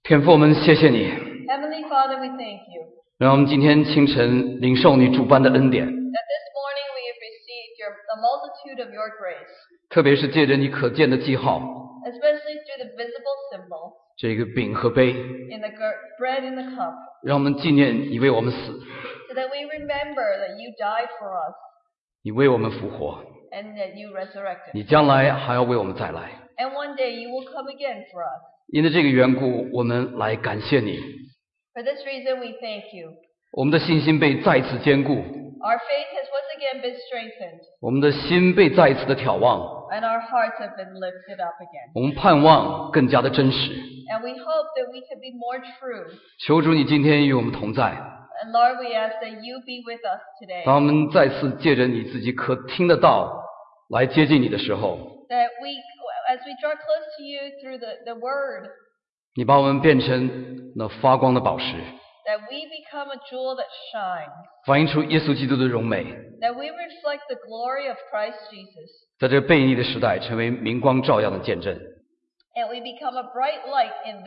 天父，我们谢谢你， Heavenly Father, we thank you 让我们今天清晨领受你主般的恩典， that this morning we have received a multitude of your grace, 特别是借着你可见的记号， especially through the visible symbol 这个饼和杯， in the bread and the cup, 让我们纪念你为我们死， so that we remember that you died for us 你为我们复活， and that you resurrected. 你将来还要为我们再来。 And one day you will come again for us. 因着这个缘故，我们来感谢你， For this reason, we thank you. 我们的信心被再次坚固， Our faith has once again been strengthened, 我们的心被再次的眺望， and our hearts have been lifted up again. 我们盼望更加的真实。 And we hope that we can be more true. 求主你今天与我们同在， And Lord, we ask that you be with us today. 当我们再次借着你自己可听得到来接近你的时候， That as we draw close to you through the word, 你把我们变成那发光的宝石， that we become a jewel that shines, 反映出耶稣基督的荣美， that we reflect the glory of Christ Jesus, 在这悖逆的时代成为明光照耀的见证。 and we become a bright light in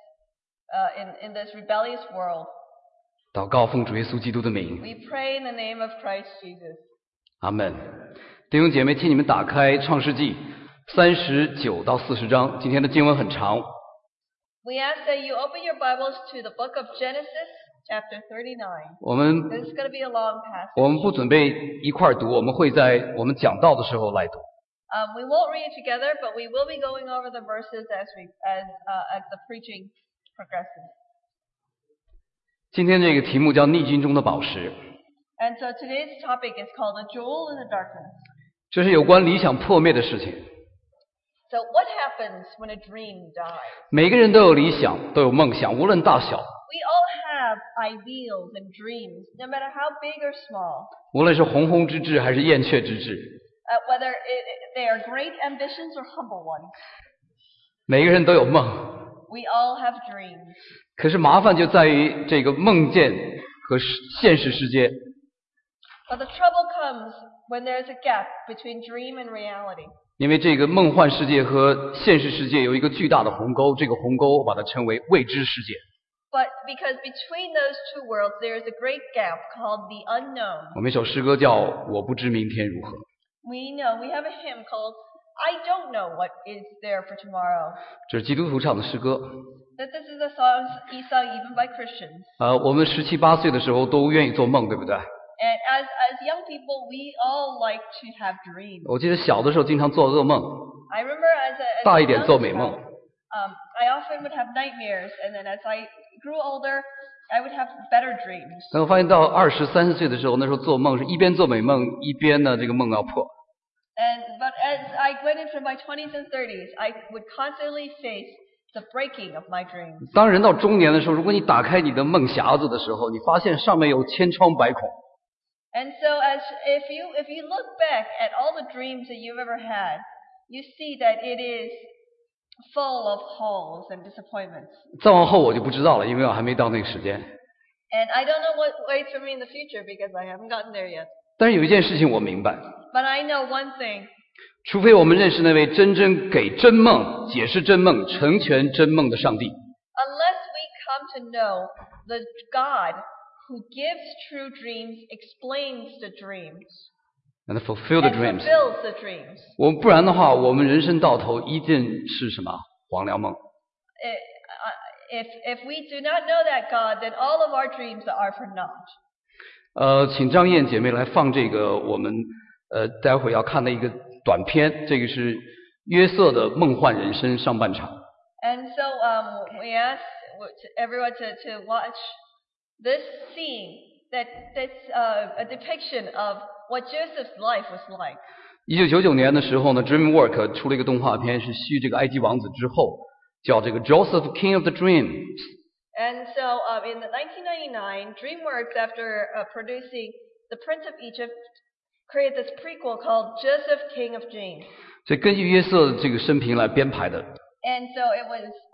this rebellious world. 祷告奉主耶稣基督的名， We pray in the name of Christ Jesus. 阿门。弟兄姐妹，请你们打开创世纪39到40章，今天的经文很长， We ask that you open your Bibles to the book of Genesis, chapter 39. 我们 This is going to be a long passage. 我们不准备一块儿读，我们会在我们讲道的时候来读。 We won't read it together, but we will be going over the verses as the preaching progresses. 今天这个题目叫逆境中的宝石， And so today's topic is called A Jewel in the Darkness. 这是有关理想破灭的事情。 So what happens when a dream dies? 每个人都有理想，都有梦想，无论大小， We all have ideals and dreams, no matter how big or small. 无论是鸿鹄之志还是燕雀之志， Whether they are great ambitions or humble ones, 每个人都有梦。 we all have dreams. 可是麻烦就在于这个梦见和现实世界， But the trouble comes when there's a gap between dream and reality. 因为这个梦幻世界和现实世界有一个巨大的鸿沟，这个鸿沟我把它称为未知世界。 But because between those two worlds there is a great gap called the unknown. 我们有首诗歌叫《我不知明天如何》， We have a hymn called I Don't Know What Is There for Tomorrow. 这是基督徒唱的诗歌。 That this is a song even by Christians. 我们17、18岁的时候都愿意做梦，对不对？ And as young people, we all like to have dreams. 我记得小的时候经常做噩梦， I remember as 大 a 一点 young 做美梦 child,。I often would have nightmares, and then as I grew older, I would have better dreams. 但我发现到20、30岁的时候，那时候做梦是一边做美梦，一边呢这个梦要破。 But as I went into my 20s and 30s, I would constantly face the breaking of my dreams. 当人到中年的时候，如果你打开你的梦匣子的时候，你发现上面有千疮百孔。 And so if you look back at all the dreams that you've ever had, you see that it is full of holes and disappointments. 再往后我就不知道了，因为我还没到那个时间。 And I don't know what waits for me in the future because I haven't gotten there yet. 但是有一件事情我明白， But I know one thing. 除非我们认识那位真正给真梦、解释真梦、成全真梦的上帝， Unless we come to know the God who gives true dreams, explains the dreams, and fulfill the and dreams。 fulfills the dreams. 不然的话，我们人生到头一定是什么黄粱梦。 If we do not know that God, then all of our dreams are for naught. 请张燕姐妹来放这个我们待会要看的一个短片，这个是约瑟的梦幻人生上半场。 And so we ask everyone to watch this scene that's a depiction of what Joseph's life was like. 1999年的时候呢 ，DreamWorks 出了一个动画片，是续这个埃及王子之后，叫这个 Joseph King of the Dreams。 And so in 1999, DreamWorks, after producing The Prince of Egypt, created this prequel called Joseph King of Dreams. 所以根据约瑟的这个生平来编排的。 And so it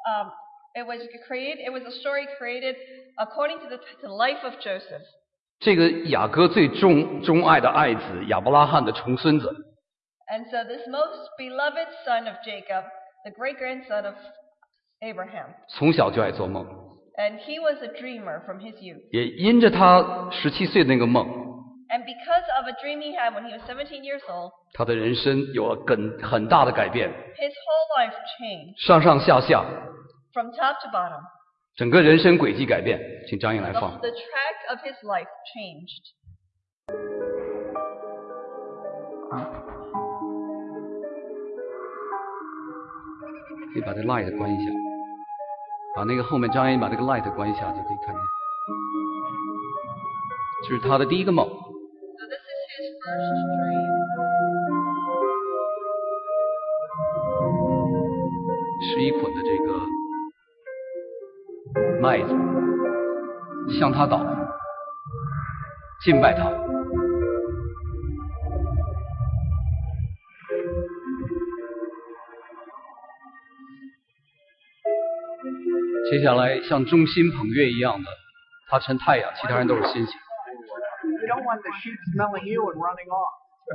was a story created according to the life of Joseph. 这个雅各最钟爱的爱子亚伯拉罕的重孙子， And so this most beloved son of Jacob, the great grandson of Abraham. 从小就爱做梦， And he was a dreamer from his youth. 也因着他17岁的那个梦， And because of a dream he had when he was 17 years old, 他的人生有了很大的改变， his whole life changed 上上下下 from top to bottom. 整个人生轨迹改变。请张英来 The, 放。 the track of his life changed. 可以把这 light 关一下，把那个后面张英把这个 light 关一下就可以看见。这是他的第一个梦。 So this is his first dream. 11捆的这个麦子向他倒，敬拜他。接下来像众星捧月一样的，他成太阳，其他人都是星星。 You don't want the sheep smelling you and running off.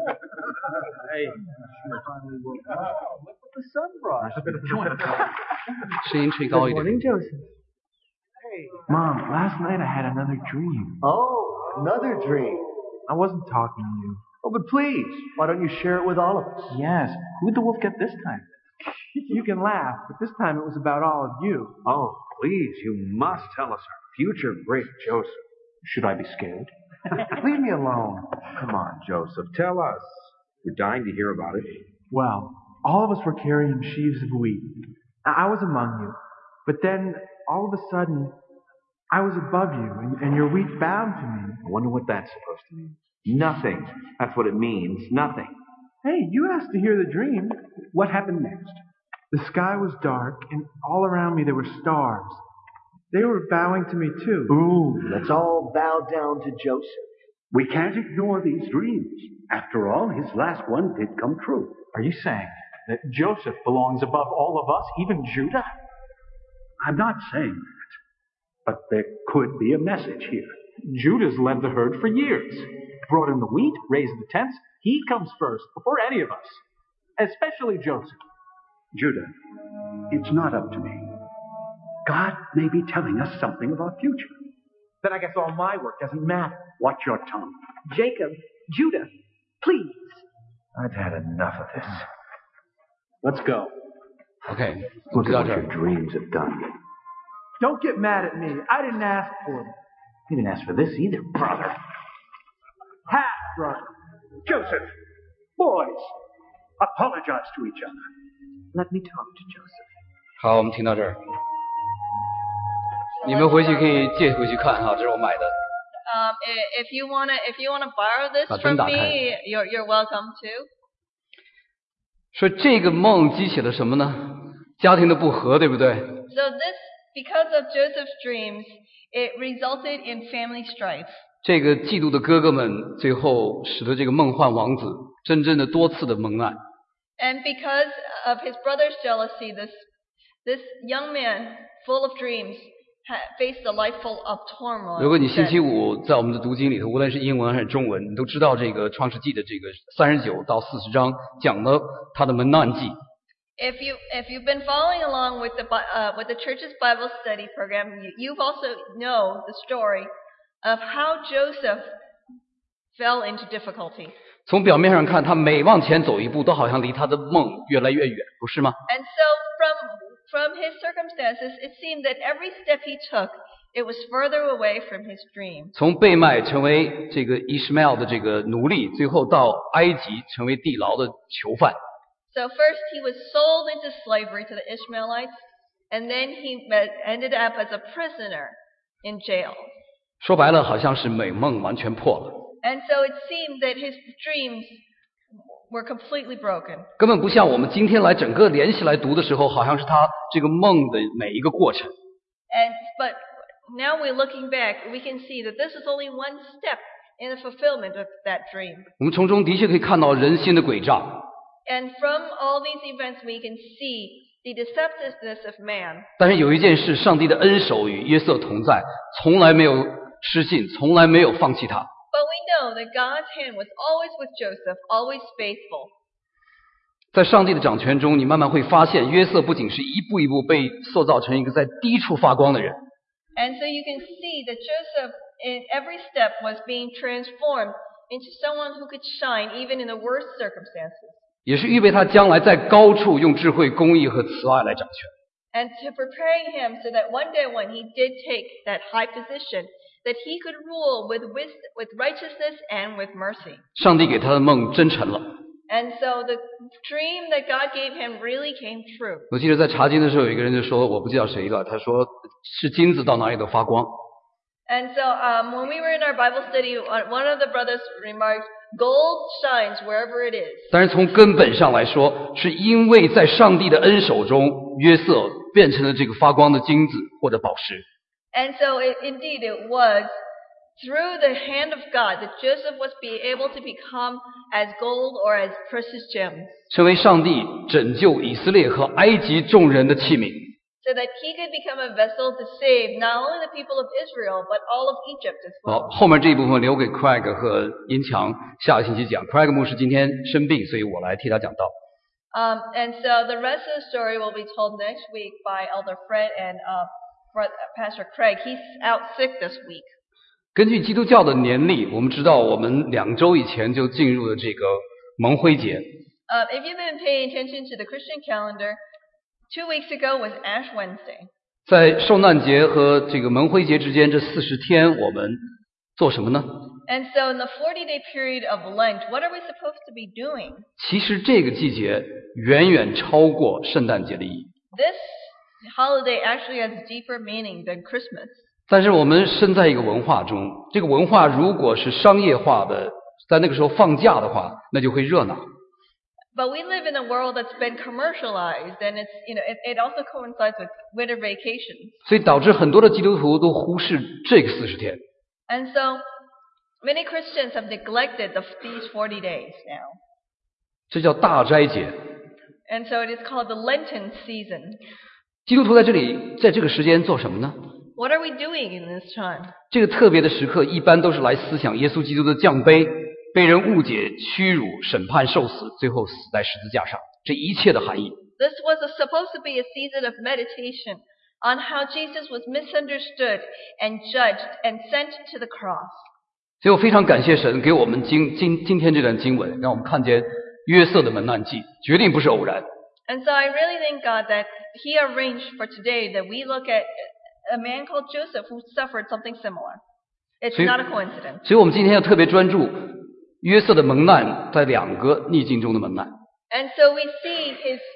Hey, look what the sun brought. 声音吹高一点。 Morning, Joseph. Hey. Mom, last night I had another dream. Oh, another dream. I wasn't talking to you. Oh, but please, why don't you share it with all of us? Yes, who'd the wolf get this time? You can laugh, but this time it was about all of you. Oh, please, you must tell us our future, great Joseph. Should I be scared? Leave me alone. Come on, Joseph, tell us. We're dying to hear about it. Well, all of us were carrying sheaves of wheat. I was among you, but then all of a sudden, I was above you, and your wheat bowed to me. I wonder what that's supposed to mean. Nothing. That's what it means. Nothing. Hey, you asked to hear the dream. What happened next? The sky was dark, and all around me there were stars. They were bowing to me too. Ooh, let's all bow down to Joseph. We can't ignore these dreams. After all, his last one did come true. Are you saying that Joseph belongs above all of us, even Judah? I'm not saying that. But there could be a message here. Judah's led the herd for years. Brought in the wheat, raised the tents. He comes first, before any of us. Especially Joseph. Judah, it's not up to me. God may be telling us something of our future. Then I guess all my work doesn't matter. Watch your tongue. Jacob, Judah, please. I've had enough of this. Let's go. OK， Look 知 at 道 what 这 your 儿。 dreams have done. Don't get mad at me. I didn't ask for it. You didn't ask for this either, brother. Half brother. Joseph, boys, apologize to each other. Let me talk to Joseph. 好，我们听到这儿。你们回去可以借回去看哈，这是我买的。 If you wanna borrow this 把 from 灯打开。 me, you're welcome to. 说这个梦激起了什么呢？家庭的不和，对不对？ So this, because of Joseph's dreams, it resulted in family strife. 这个嫉妒的哥哥们，最后使得这个梦幻王子真正的多次的蒙难。 And because of his brother's jealousy, this young man, full of dreams, faced a life full of turmoil. 如果你星期五在我们的读经里头，无论是英文还是中文，你都知道这个创世纪的这个39到40章讲了他的蒙难记。 If you've been following along with the church's Bible study program, you've also know the story of how Joseph fell into difficulty. 从表面上看，他每往前走一步，都好像离他的梦越来越远，不是吗？ And so from his circumstances, it seemed that every step he took, it was further away from his dream. 从被卖成为这个伊什麦尔的这个奴隶，最后到埃及成为地牢的囚犯。 So first he was sold into slavery to the Ishmaelites, and then he ended up as a prisoner in jail. 说白了，好像是美梦完全破了， And so it seemed that his dreams were completely broken. 根本不像我们今天来整个连起来读的时候，好像是他这个梦的每一个过程。 But now we're looking back, we can see that this is only one step in the fulfillment of that dream. 我们从中的确可以看到人心的诡诈， And from all these events, we can see the deceptiveness of man. 但是有一件事，上帝的恩手与约瑟同在，从来没有失信，从来没有放弃他。 But we know that God's hand was always with Joseph, always faithful. 在上帝的掌权中，你慢慢会发现，约瑟不仅是一步一步被塑造成一个在低处发光的人， And so you can see that Joseph, in every step, was being transformed into someone who could shine even in the worst circumstances. 也是预备他将来在高处用智慧、公义和慈爱来掌权。 And to prepare him so that one day when he did take that high position, that he could rule with wisdom, with righteousness and with mercy. 上帝给他的梦真成了。 And so the dream that God gave him really came true. 我记得在查经的时候，有一个人就说，我不知道谁了，他说是金子到哪里都发光。 And so when we were in our Bible study, one of the brothers remarked, gold shines wherever it is. 但是从根本上来说，是因为在上帝的恩手中，约瑟变成了这个发光的金子或者宝石。 And so indeed it was through the hand of God that Joseph was able to become as gold or as precious gems, 成为上帝拯救以色列和埃及众人的器皿。 so that he could become a vessel to save not only the people of Israel, but all of Egypt as 好， well. 后面这一部分留给 Craig 和殷强下个星期讲。Craig 牧师今天生病，所以我来替他讲道。 And so the rest of the story will be told next week by Elder Fred and Pastor Craig. He's out sick this week. 根据基督教的年历，我们知道我们2周以前就进入了这个蒙灰节。 If you've been paying attention to the Christian calendar, 2 weeks ago was Ash Wednesday. 在受难节和这个蒙灰节之间这40天，我们做什么呢？ And so in the 40-day period of Lent, what are we supposed to be doing? 其实这个季节远远超过圣诞节的意义。 This holiday actually has deeper meaning than Christmas. 但是我们身在一个文化中，这个文化如果是商业化的，在那个时候放假的话，那就会热闹。 But we live in a world that's been commercialized, and it also coincides with winter vacations. 所以导致很多的基督徒都忽视这个40天。 And so many Christians have neglected these 40 days now. 这叫大斋节。 And so it is called the Lenten season. 基督徒在这里，在这个时间做什么呢？ What are we doing in this time? 这个特别的时刻，一般都是来思想耶稣基督的降卑，被人误解、屈辱、审判、受死，最后死在十字架上，这一切的含义。 This was supposed to be a season of meditation on how Jesus was misunderstood and judged and sent to the cross. 所以我非常感谢神给我们今天这段经文，让我们看见约瑟的门难记，绝对不是偶然。 And so I really thank God that He arranged for today that we look at a man called Joseph who suffered something similar. It's not a coincidence. 所以我们今天要特别专注约瑟的蒙难，在2个逆境中的蒙难。 And so we see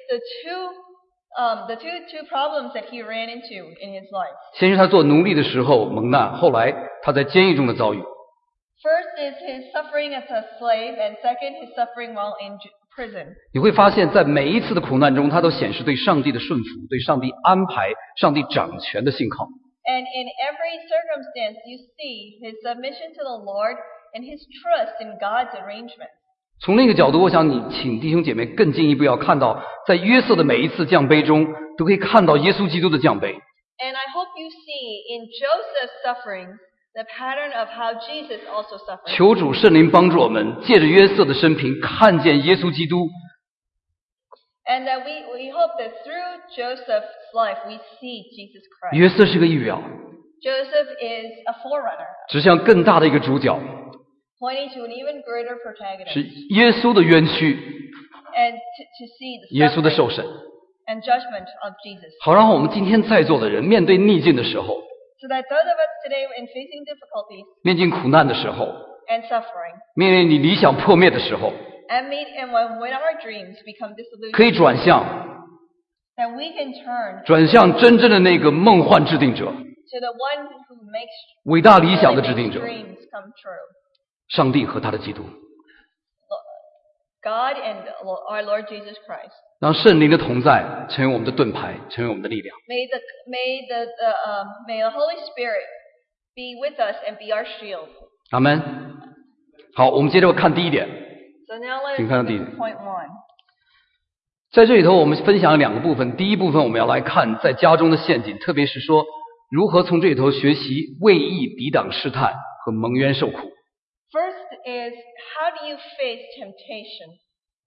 the two problems that he ran into in his life. 先是他做奴隶的时候蒙难，后来他在监狱中的遭遇。 First is his suffering as a slave, and second his suffering while in prison. 你会发现在每一次的苦难中，他都显示对上帝的顺服，对上帝安排、上帝掌权的信靠。 And in every circumstance, you see his submission to the Lord and his trust in God's arrangement. 从那个角度，我想你请弟兄姐妹更进一步要看到，在约瑟的每一次降杯中，都可以看到耶稣基督的降杯。 And I hope you see in Joseph's suffering the pattern of how Jesus also suffered. 求主圣灵帮助我们，借着约瑟的生平，看见耶稣基督。 And that we hope that through Joseph's life we see Jesus Christ. 约瑟是个预表， Joseph is a forerunner, 指向更大的一个主角， pointing to an even greater 是 protagonist. 耶稣的冤屈， And to see the 耶稣的 suffering 受审。 and judgment of Jesus. 好，让我们今天在座的人面对逆境的时候， So that those of us today in facing difficulties 面对苦难的时候， and suffering, 面对你理想破灭的时候， and when our dreams become 可 disillusioned, 以转向， that we can turn 转向真正的那个梦幻制定者， to the one who makes 伟大理想的制定 really 者， makes dreams come true. 上帝和他的基督。 God and our Lord Jesus Christ. 让圣灵的同在成为我们的盾牌，成为我们的力量。 May the Holy Spirit be with us and be our shield. 阿门。好，我们接着看第一点。 So now let's 请看第一 look at point 1. 在这里头，我们分享了2个部分。第一部分我们要来看在家中的陷阱，特别是说如何从这里头学习为义抵挡试探和蒙冤受苦。 First is, how do you face temptation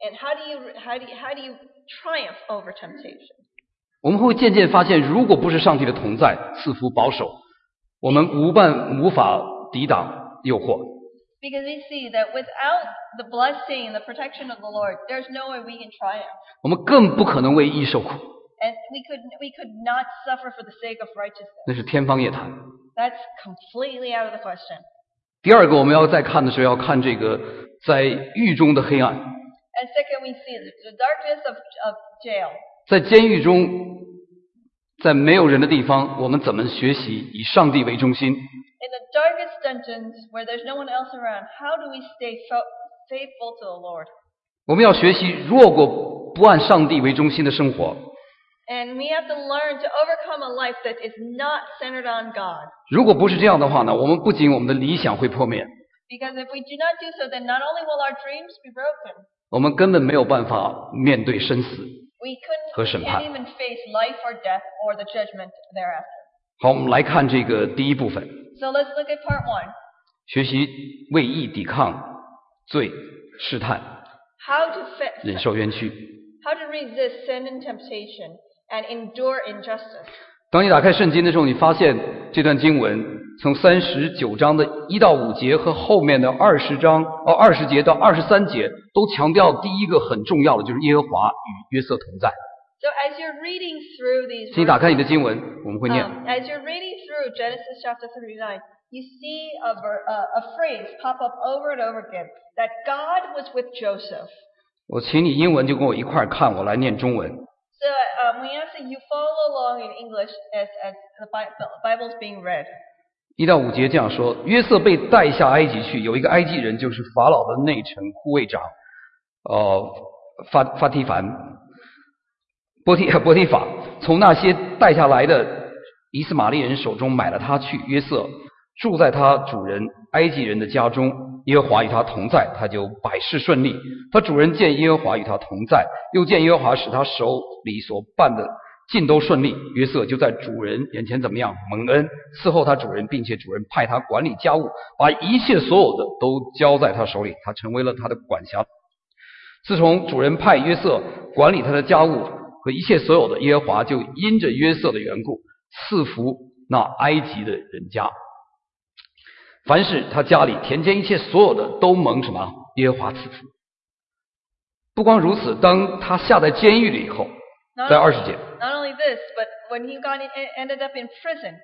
And how do you triumph over temptation? 我们会渐渐发现，如果不是上帝的同在、赐福、保守，我们无法抵挡诱惑。 Because we see that without the blessing and the protection of the Lord, there's no way we can triumph. 我们更不可能为义受苦， And we could not suffer for the sake of righteousness. 那是天方夜谭。 That's completely out of the question. 第二个，我们要再看的是要看这个在狱中的黑暗， And second, we see the darkness of jail. 在监狱中，在没有人的地方，我们怎么学习以上帝为中心？ In the darkest dungeons where there's no one else around, how do we stay faithful to the Lord? 我们要学习，如果不按上帝为中心的生活， And we have to learn to overcome a life that is not centered on God. 如果不是这样的话呢，我们不仅我们的理想会破灭， Because if we do not do so, then not only will our dreams be broken, 我们根本没有办法面对生死。 we 和审判。 can't even face life or death or the judgment thereafter. 好，我们来看这个第一部分， So let's look at part 1. 学习为义抵抗罪、试探、 How to 忍受冤屈。 how to resist sin and temptation and endure injustice. 当你打开圣经的时候，你发现这段经文从39章的1到5节和后面的20节到23节都强调第一个很重要的就是耶和华与约瑟同在。 So as you're reading through these 请你打开你的经文，我们会念。 as you're reading through Genesis chapter 39, you see a phrase pop up over and over again, that God was with Joseph. 我请你英文就跟我一块儿看，我来念中文。 So we ask that you follow along in English as the Bible is being read. 1到5节这样说：约瑟被带下埃及去，有一个埃及人，就是法老的内臣护卫长，波提法，从那些带下来的以斯玛利人手中买了他去。约瑟住在他主人埃及人的家中，耶和华与他同在，他就百事顺利。他主人见耶和华与他同在，又见耶和华使他手里所办的尽都顺利，约瑟就在主人眼前怎么样？蒙恩，伺候他主人，并且主人派他管理家务，把一切所有的都交在他手里，他成为了他的管辖。自从主人派约瑟管理他的家务和一切所有的，耶和华就因着约瑟的缘故赐福那埃及的人家。凡是他家里田间一切所有的都蒙什么？耶和华赐福。不光如此，当他下在监狱里以后，在20节。 Not only this, but when he ended up in prison,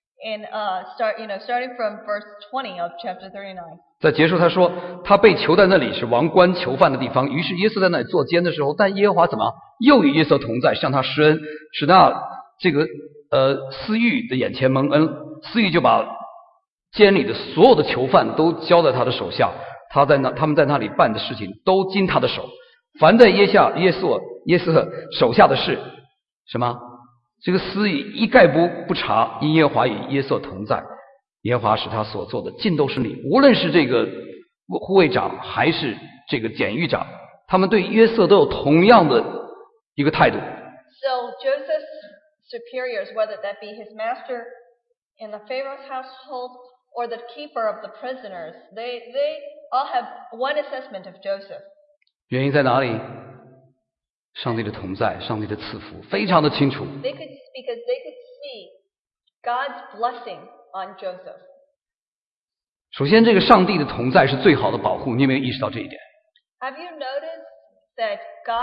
starting from verse 20 of chapter 39. 在结束他说，他被囚在那里是王冠囚犯的地方。于是耶稣在那里坐监的时候，但耶和华怎么又与约瑟同在，向他施恩，使那这个司狱的眼前蒙恩。司狱就把监里的所有的囚犯都交在他的手下，他们在那里办的事情都经他的手。凡在耶瑟手下的事，什么？这个司狱一概不查，因耶和华与约瑟同在，耶和华使他所做的尽都顺利。无论是这个护卫长还是这个检狱长，他们对约瑟都有同样的一个态度。 So Joseph's superiors, whether that be his master in the Pharaoh's household or the keeper of the prisoners, they all have one assessment of Joseph. 原因在哪里？上帝的同在，上帝的赐福，非常的清楚。 Because they could see God's blessing on Joseph. 首先，这个上帝的同在是最好的保护，你有没有意识到这一点？ Have you noticed that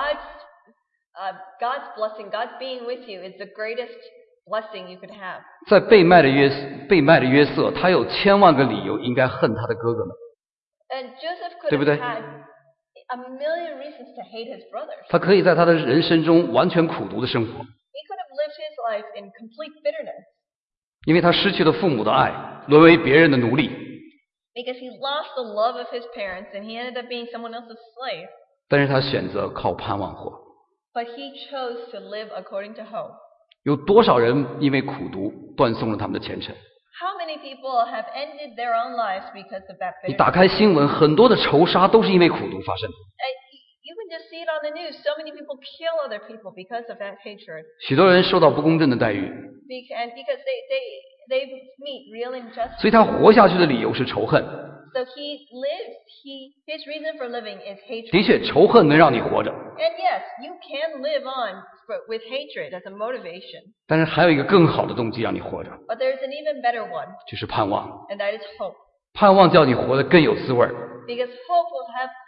God's blessing, God being with you, is the greatest blessing you could have? 在被卖的约瑟，他有千万个理由应该恨他的哥哥们， And Joseph could 对不对？ have had a million reasons to hate his brothers. 他可以在他的人生中完全苦读的生活， He could have lived his life in complete bitterness 因为他失去了父母的爱，沦为别人的奴隶。 because he lost the love of his parents and he ended up being someone else's slave. 但是他选择靠盼望活。 But he chose to live according to hope. 有多少人因为苦读断送了他们的前程？ How many people have ended their own lives because of that 你打 bitterness? 开新闻，很多的仇杀都是因为苦读发生的。 You can just see it on the news. So many people kill other people because of that hatred. 许多人受到不公正的待遇， And because they meet real injustice. 所以他活下去的理由是仇恨。 So he lives, his reason for living is hatred. 的确，仇恨能让你活着， And yes, you can live on with hatred as a motivation. 但是还有一个更好的动机让你活着， But there's an even better one, 就是盼望。 and that is hope. 盼望叫你活得更有滋味儿。 Because hope will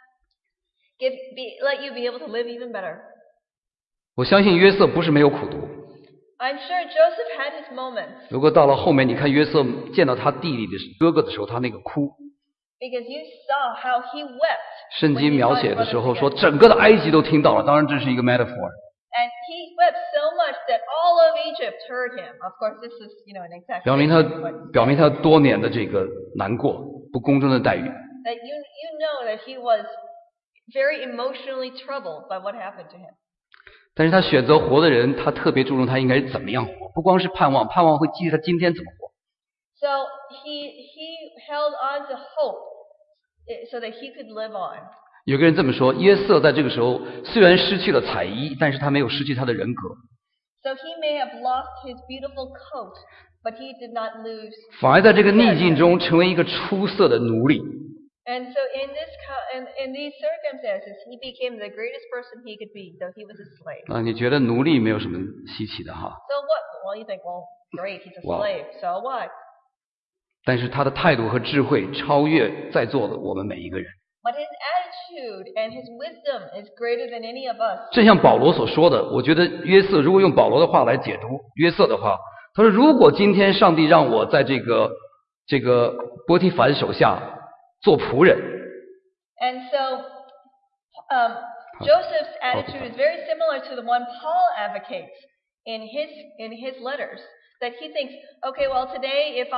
let you be able to live even better. 我相信约瑟不是没有苦读。 I'm sure Joseph had his moments. 如果到了后面，你看约瑟见到他弟弟的哥哥的时候，他那个哭， Because you saw how he wept. 圣 when 经 he 描 saw his 写的时候 brothers 说， together. 整个的埃及都听到了。当然，这是一个 metaphor。 And he wept so much that all of Egypt heard him. Of course, this is, an 表明 exaggeration. 表明他多年的这个难过、不公正的待遇。 That you know that he was very emotionally troubled by what happened to him. 但是他选择活的人，他特别注重他应该怎么样活，不光是盼望，盼望会记他今天怎么活。 So he held on to hope so that he could live on. 有个人这么说，约瑟在这个时候虽然失去了彩衣，但是他没有失去他的人格。 So he may have lost his beautiful coat, but he did not lose. 反而在这个逆境中成为一个出色的奴隶。 And so in these circumstances, he became the greatest person he could be, though he was a slave. 你觉得奴隶没有什么稀奇的哈？ So what? Well, you think, well, great, he's a Wow. slave. So what? 但是他的态度和智慧超越在座的我们每一个人。 But his attitude and his wisdom is greater than any of us. 正像保罗所说的，我觉得约瑟如果用保罗的话来解读约瑟的话，他说：如果今天上帝让我在这个波提凡手下做仆人， And so Joseph's attitude is very similar to the one Paul advocates in his letters. That he thinks, okay, well today if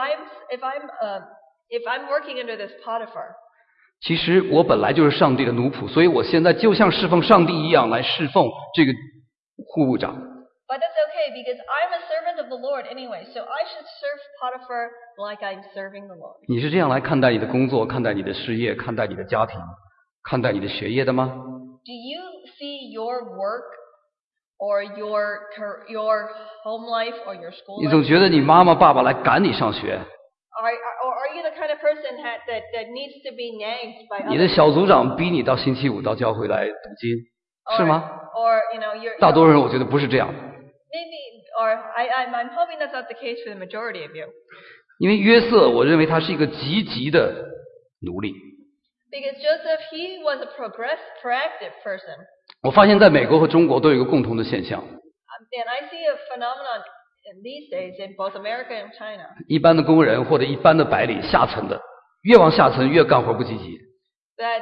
I'm working under this Potiphar, 其实我本来就是上帝的奴仆，所以我现在就像侍奉上帝一样来侍奉这个户部长。 but that's okay because I'm a servant of the Lord anyway, so I should serve Potiphar like I'm serving the Lord. 你是这样来看待你的工作、看待你的事业、看待你的家庭、看待你的学业的吗？ Do you see your work or your home life or your school 你 life? 总觉得你妈妈、爸爸来赶你上学， Are you the kind of person that needs to be nagged by 你的 others? 小组长逼你到星期五到教会来读经，是吗？ Or you're 大多数人我觉得不是这样， maybe or I'm hoping that's not the case for the majority of you. 因为约瑟，我认为他是一个积极的奴隶。 Because Joseph, he was a proactive person. 我发现在美国和中国都有一个共同的现象， And I see a phenomenon in these days in both America and China. 一般的工人或者一般的白领，下层的越往下层越干活不积极， That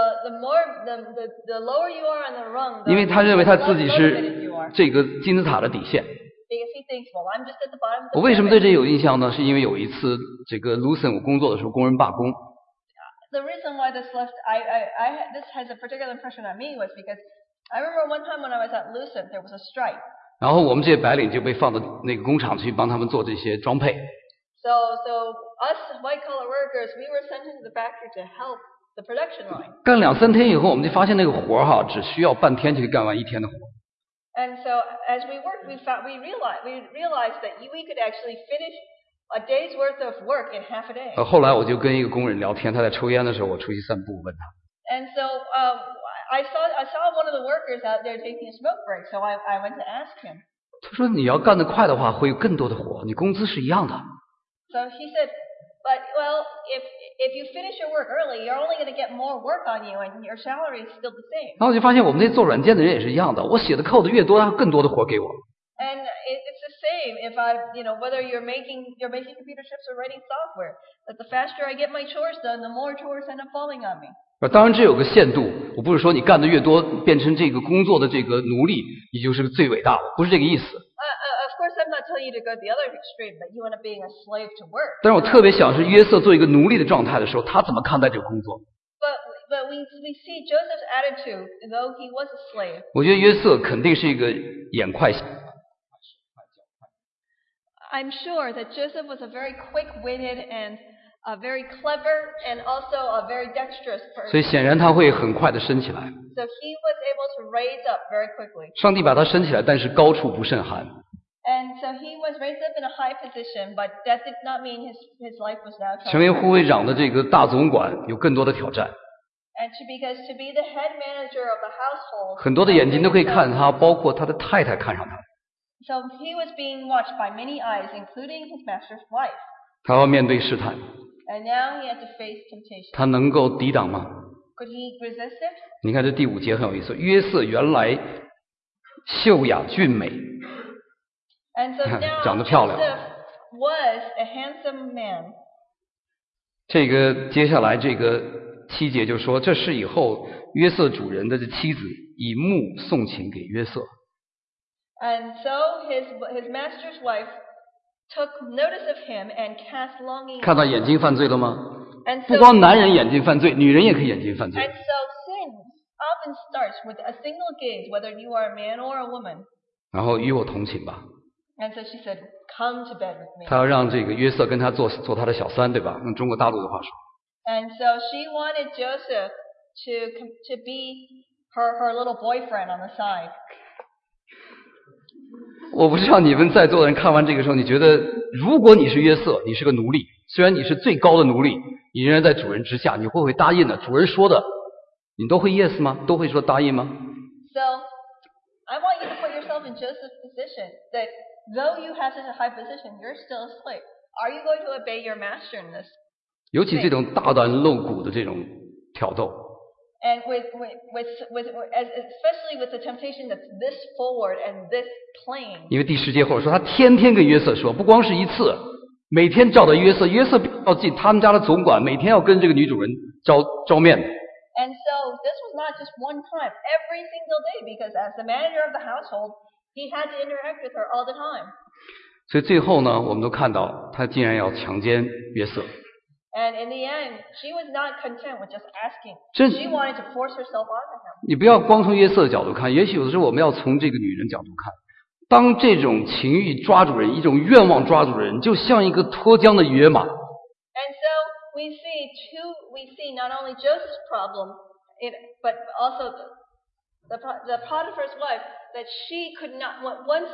the lower you are on the rung, 因为 the 他认为他 less 自己 motivated 是 you are. 这个金字塔的底线。 Because he thinks, well, I'm just at the bottom of 我 the 为什么对 pyramid. 这有印象呢？是因为有一次这个 Lucent 我工作的时候，工人罢工， The reason why this this has a particular impression on me was because I remember one time when I was at Lucent, there was a strike. 然后我们这些白领就被放到那个工厂去帮他们做这些装配。 So us white collar workers, we were sent into the factory to help the production line. 干2-3天以后，我们就发现那个活儿哈，只需要半天就可以干完1天的活。 And so as we worked, we realized that we could actually finish a day's worth of work in half a day. 后来我就跟一个工人聊天，他在抽烟的时候，我出去散步，问他， And so I saw one of the workers out there taking a smoke break, so I went to ask him. 他说你要干得快的话，会有更多的活，你工资是一样的。 So he said, but well, if you finish your work early, you're only going to get more work on you, and your salary is still the same. 然后我就发现我们这做软件的人也是一样的，我写的 code 越多，他更多的活给我。 And it's the same if whether you're making computer chips or writing software, that the faster I get my chores done, the more chores end up falling on me. 当然这有个限度，我不是说你干的越多，变成这个工作的这个奴隶，你就是最伟大的，不是这个意思。 Of course, I'm not telling you to go the other extreme, that you end up being a slave to work. 但是我特别想是约瑟做一个奴隶的状态的时候，他怎么看待这个工作？ But we see Joseph's attitude, though he was a slave. 我觉得约瑟肯定是一个眼快。 I'm sure that Joseph was a very quick-witted and very clever and also a very dexterous 所以 person. 显然他会很快的升起来。 So he was able to raise up very quickly. 上帝把他升起来，但是高处不胜寒。 And so he was raised up in a high position, but that did not mean his life was now 成为 troubled. 护卫长的这个大总管有更多的挑战， And because to be the head manager of the household, 很多的眼睛都可以看他，包括他的太太看上他， so he was being watched by many eyes, including his master's wife. 他要面对试探， And now he had to face temptation. 他能够抵挡吗？ Could he resist it? 你看这第5节很有意思，约瑟原来秀雅俊美， And so now 长得漂亮。 Joseph was a handsome man. 这个接下来这个7节就说，这是以后约瑟主人的妻子以目送情给约瑟。 And so his master's wife took notice of him and cast longing. 看到眼睛犯罪了吗？ And 不 so, 光男人眼睛犯罪，女人也可以眼睛犯罪。 and so sin often starts with a single gaze, whether you are a man or a woman. 然后与我同寝吧， And so she said, "Come to bed with me." 他要让这个约瑟跟他做他的小三，对吧？用中国大陆的话说。 And so she wanted Joseph to be her little boyfriend on the side. 我不知道你们在座的人看完这个时候，你觉得如果你是约瑟，你是个奴隶，虽然你是最高的奴隶，你仍然在主人之下，你会不会答应呢？主人说的，你都会 yes 吗？都会说答应吗？ So I want you to put yourself in Joseph's position, that though you have such a high position, you're still a slave. Are you going to obey your master in this? 尤其这种大胆露骨的这种挑逗， And especially with the temptation that's this forward and this plain. 因为第10节或者说他天天跟约瑟说，不光是一次，每天照着约瑟，约瑟要进他们家的总管，每天要跟这个女主人招面的。 And so this was not just one time, every single day, because as the manager of the household, he had to interact with her all the time. 所以最后呢，我们都看到他竟然要强奸约瑟。 And in the end, she was not content with just asking. 这 She wanted to force herself onto him. 你不要光从约瑟的角度看，也许有的时候我们要从这个女人角度看。当这种情欲抓住人，一种愿望抓住人，就像一个脱缰的野马。 And so we see not only Joseph's problem, but also the Potiphar's wife, that she could not, once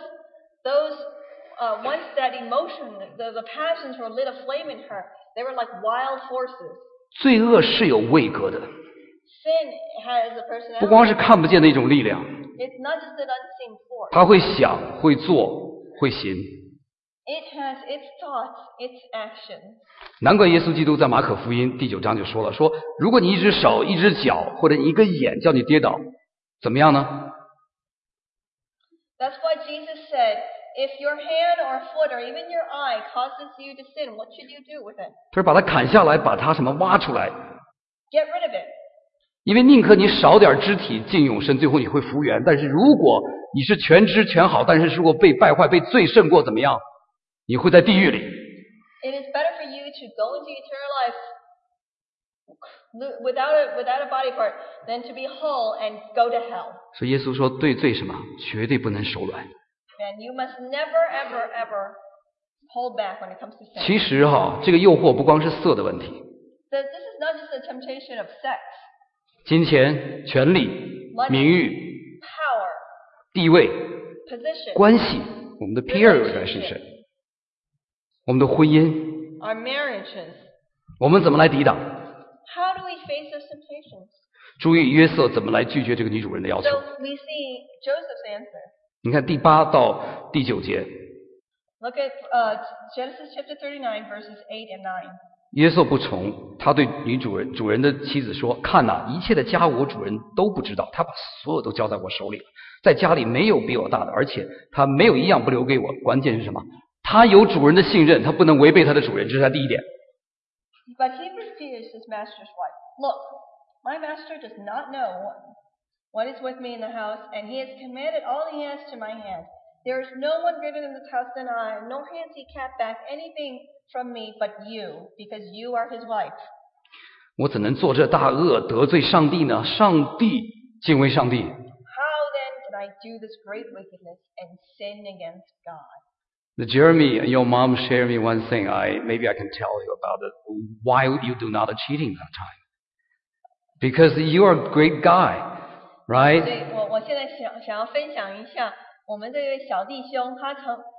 that emotion, the passions were lit aflame in her, they were like wild horses. 罪恶是有位格的， Sin has a personality. 不光是看不见的一种力量， It's not just an unseen force. 他会想、会做、会行。 It has its thoughts, its actions. 难怪耶稣基督在马可福音第9章就说了，说如果你一只手、一只脚或者你一个眼叫你跌倒，怎么样呢？ That's why Jesus said, if your hand or foot or even your eye causes you to sin, what should you do with it? 他说把它砍下来，把它什么挖出来， Get rid of it. 因为宁可你少点肢体进永生，最后你会复原。但是如果你是全知全好，但是如果被败坏、被罪胜过，怎么样？你会在地狱里。 It is better for you to go into eternal life without a body part than to be whole and go to hell. 所以耶稣说，对罪什么，绝对不能手软。 And you must never, ever, ever hold back when it comes to sin. 其实这个诱惑不光是色的问题， So this is not just a temptation of sex, 金钱、权力、名誉、 power, 地位、 position, 关系，我们的 peer relationship， 我们的婚姻， our marriages. 我们怎么来抵挡？ How do we face those temptations? 注意约瑟怎么来拒绝这个女主人的要求。 So we see Joseph's answer. 你看第8到第9节， Look at Genesis chapter 39, verses 8 and 9. 约瑟不从，他对主人的妻子说：“看哪，一切的家务我主人都不知道，他把所有都交在我手里了。在家里没有比我大的，而且他没有一样不留给我。关键是什么？他有主人的信任，他不能违背他的主人，这是他第一点。 But he refused his master's wife. Look, my master does not know what is with me in the house, and he has commanded all he has to my hand. There is no one greater in this house than I, nor has he kept back anything from me but you, because you are his wife. 我怎能做这大恶，得罪上帝呢？上帝敬畏上帝。 How then can I do this great wickedness and sin against God? Jeremy, your mom shared me one thing. Maybe I can tell you about it. Why you do not cheating that time? Because you are a great guy, 所 right? 以我现在想要分享一下，我们这位小弟兄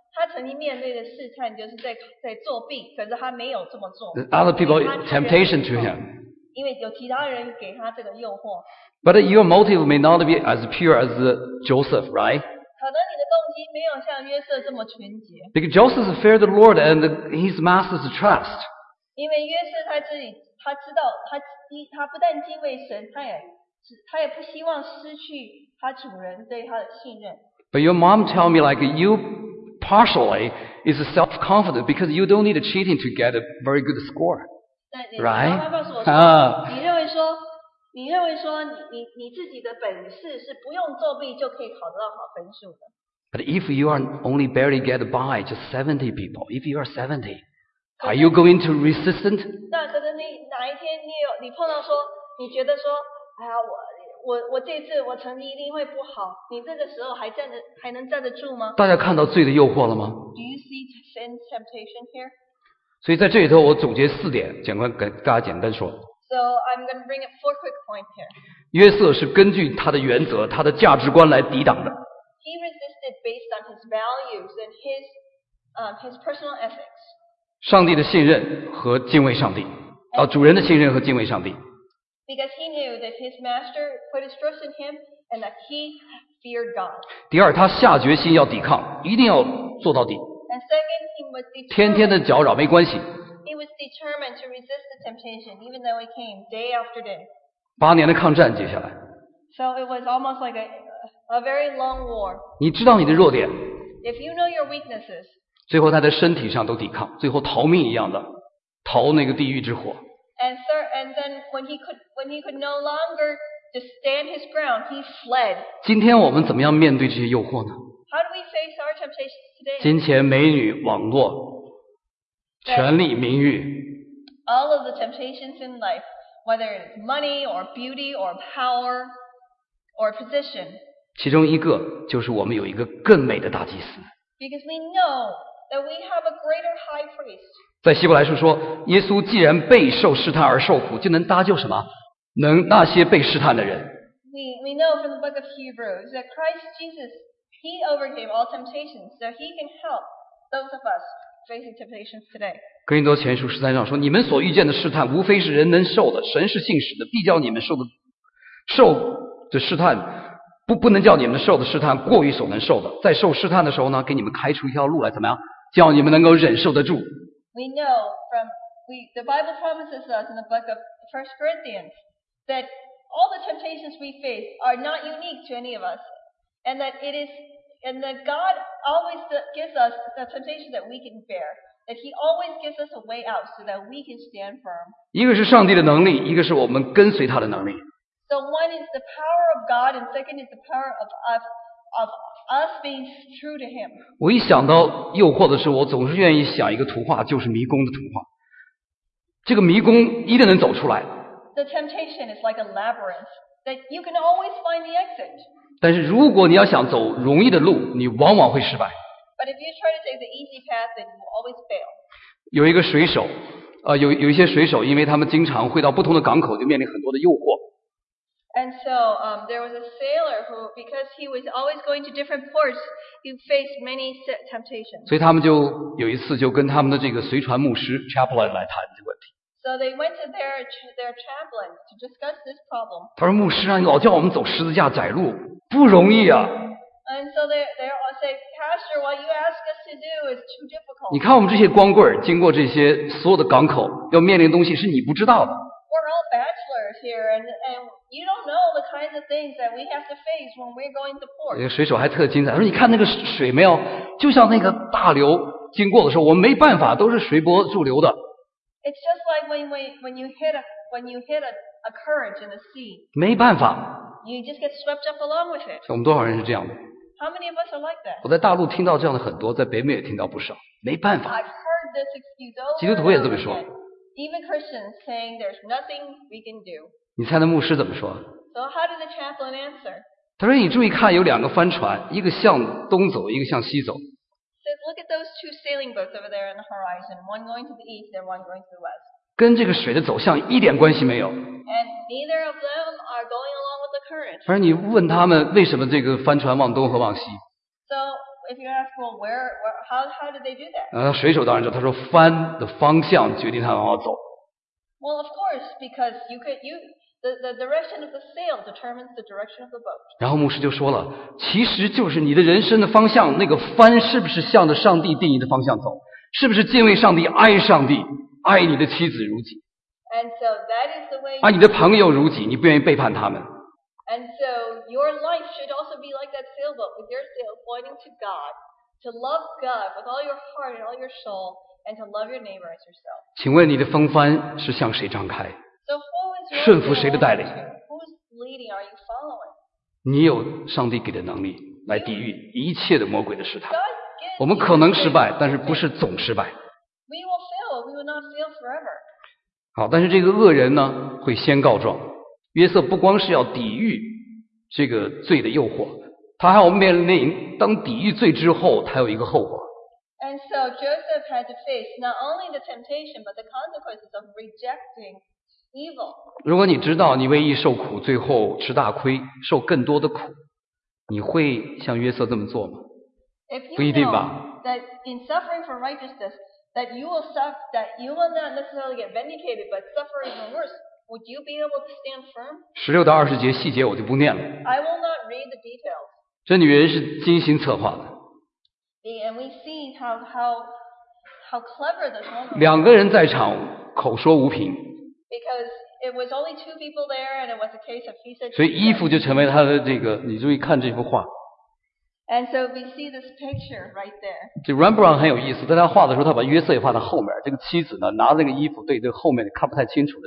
他曾经面对的试探就是在作弊，可是他没有这么做。 Other people temptation to him. 因为有其他人给他这个诱惑。 But your motive may not be as pure as Joseph, right? 可能你的动机没有像约瑟这么纯洁， Because Joseph feared the Lord and his master's trust. 因为约瑟他自己他知道他不但敬畏神，他也不希望失去他主人对他的信任。 But your mom tell me like you partially is self-confident because you don't need cheating to get a very good score. 但你 Right? 妈妈告诉我说， 啊你认为说你自己的本事是不用作弊就可以考得到好分数的。 But if you are only barely get by just 70 people, if you are 70, are you going to resistant? 那可能你哪一天你碰到说你觉得说，哎呀我这次我成绩一定会不好，你这个时候还能站得住吗？ 大家看到罪的诱惑了吗？ Do you see sin's temptation here? 所以在这里头我总结4点，简单给大家简单说。 So I'm going to bring up 4 quick points here. 约瑟是根据他的原则、他的价值观来抵挡的。 He resisted based on his values and his personal ethics. 上帝的信任和敬畏上帝，主人的信任和敬畏上帝。 Because he knew that his master put his trust in him and that he feared God. 第二，他下决心要抵抗，一定要做到底， And second, he was 天天的 determined. 搅扰没关系。 He was determined to resist the temptation, even though it came day after day. 8年的抗战接下来， So it was almost like a very long war. 你知道你的弱点， If you know your weaknesses, 最后他在身体上都抵抗，最后逃命一样的逃那个地狱之火。 and then when he could no longer just stand his ground, he fled. 今天我们怎么样面对这些诱惑呢？ How do we face our temptations today? 金钱、美女、网络、权力、名誉， All of the temptations in life, whether it's money or beauty or power or position, 其中一个就是我们有一个更美的大祭司。 because we know that we have a greater high priest. 在希伯来书说，耶稣既然备受试探而受苦，就能搭救什么？能那些被试探的人。 We know from the book of Hebrews that Christ Jesus, he overcame all temptations, so he can help those of us facing temptations today. 哥林多前书13章说，你们所遇见的试探，无非是人能受的，神是信实的，必叫你们受的试探，不能叫你们受的试探过于所能受的。在受试探的时候呢，给你们开出一条路来，怎么样？叫你们能够忍受得住。 We know the Bible promises us in the book of 1 Corinthians that all the temptations we face are not unique to any of us, and that God always gives us the temptation that we can bear, that He always gives us a way out so that we can stand firm. 一个是上帝的能力，一个是我们跟随他的能力。 So one is the power of God, and second is the power of us being true to Him. 我一想到诱惑的时候，我总是愿意想一个图画，就是迷宫的图画。这个迷宫一定能走出来， The temptation is like a labyrinth that you can always find the exit. 但是如果你要想走容易的路，你往往会失败。 But if you try to take the easy path, then you will always fail. 有一个水手，有一些水手，因为他们经常会到不同的港口，就面临很多的诱惑。 And so there was a sailor who, because he was always going to different ports, he faced many temptations. 所以他们就有一次就跟他们的这个随船牧师 chaplain 来谈这个问题。 So they went to their chaplain to discuss this problem. 他说：“牧师啊，你老叫我们走十字架窄路，不容易啊！ And so they all say, Pastor, what you ask us to do is too difficult. 你看我们这些光棍儿，经过这些所有的港口，要面临的东西是你不知道的。” We're all bachelors here, and you don't know the kinds of things that we have to face when we're going to 那 port. 个水手还特精彩，他说：“你看那个水没有？就像那个大流经过的时候，我们没办法，都是随波逐流的。 It's just like when you hit a current in the sea, 没办法。 you just get swept up along with it. 我们多少人是这样的？ How many of us are like that? 我在大陆听到这样的很多，在北美也听到不少。没办法， I've heard this excuse over 基督 and 徒也这 over 么说。 again. Even Christians saying there's nothing we can do. 你猜那牧师怎么说？ So how did the chaplain answer? 他说：“你注意看，有两个帆船，一个向东走，一个向西走。 He says, look at those 2 sailing boats over there on the horizon, one going to the east and one going to the west. 跟这个水的走向一点关系没有。 And neither of them are going along with the current. 反正你问他们为什么这个帆船往东和往西， So if you ask, well, how did they do that? 水手当然知道，他说帆的方向决定他往哪走。 Well, of course, because the direction of the sail determines the direction of the boat. 然后牧师就说了，其实就是你的人生的方向，那个帆是不是向着上帝定义的方向走？是不是敬畏上帝、爱上帝、爱你的妻子如己， And so that is the way 爱你的朋友如己，你不愿意背叛他们。 And so your life should also be like that sailboat, with your sail pointing to God, to love God with all your heart and all your soul, and to love your neighbor as yourself. 请问你的风帆是向谁张开？ So who is your 顺服谁的带领？ Whose leading are you following? 你有上帝给的能力来抵御一切的魔鬼的试探。 God gives 我们可能失败，但是不是总失败。 We will fail, we will not fail forever. 好，但是这个恶人呢，会先告状。约瑟不光是要抵御这个罪的诱惑，他还要面临当抵御罪之后，他有一个后果。 And so Joseph had to face not only the temptation, but the consequences of rejecting evil. 如果你知道你为义受苦，最后吃大亏，受更多的苦，你会像约瑟这么做吗？ If 不 you 一定 know 吧。 that in suffering for righteousness, that you will not necessarily get vindicated, but suffer even worse, would you be able to stand firm? 16到20节细节我就不念了。 I will not read the details. 这女人是精心策划的， And we see how clever this woman was, 两个人在场，口说无凭， because it was only two people there, and it was a case of he said. 所以 she 衣 said. 服就成为他的这个。你注意看这幅画， And so we see this picture right there. 这 Rembrandt 很有意思，在他画的时候，他把约瑟也画在后面，这个妻子呢拿着那个衣服对这个后面看不太清楚的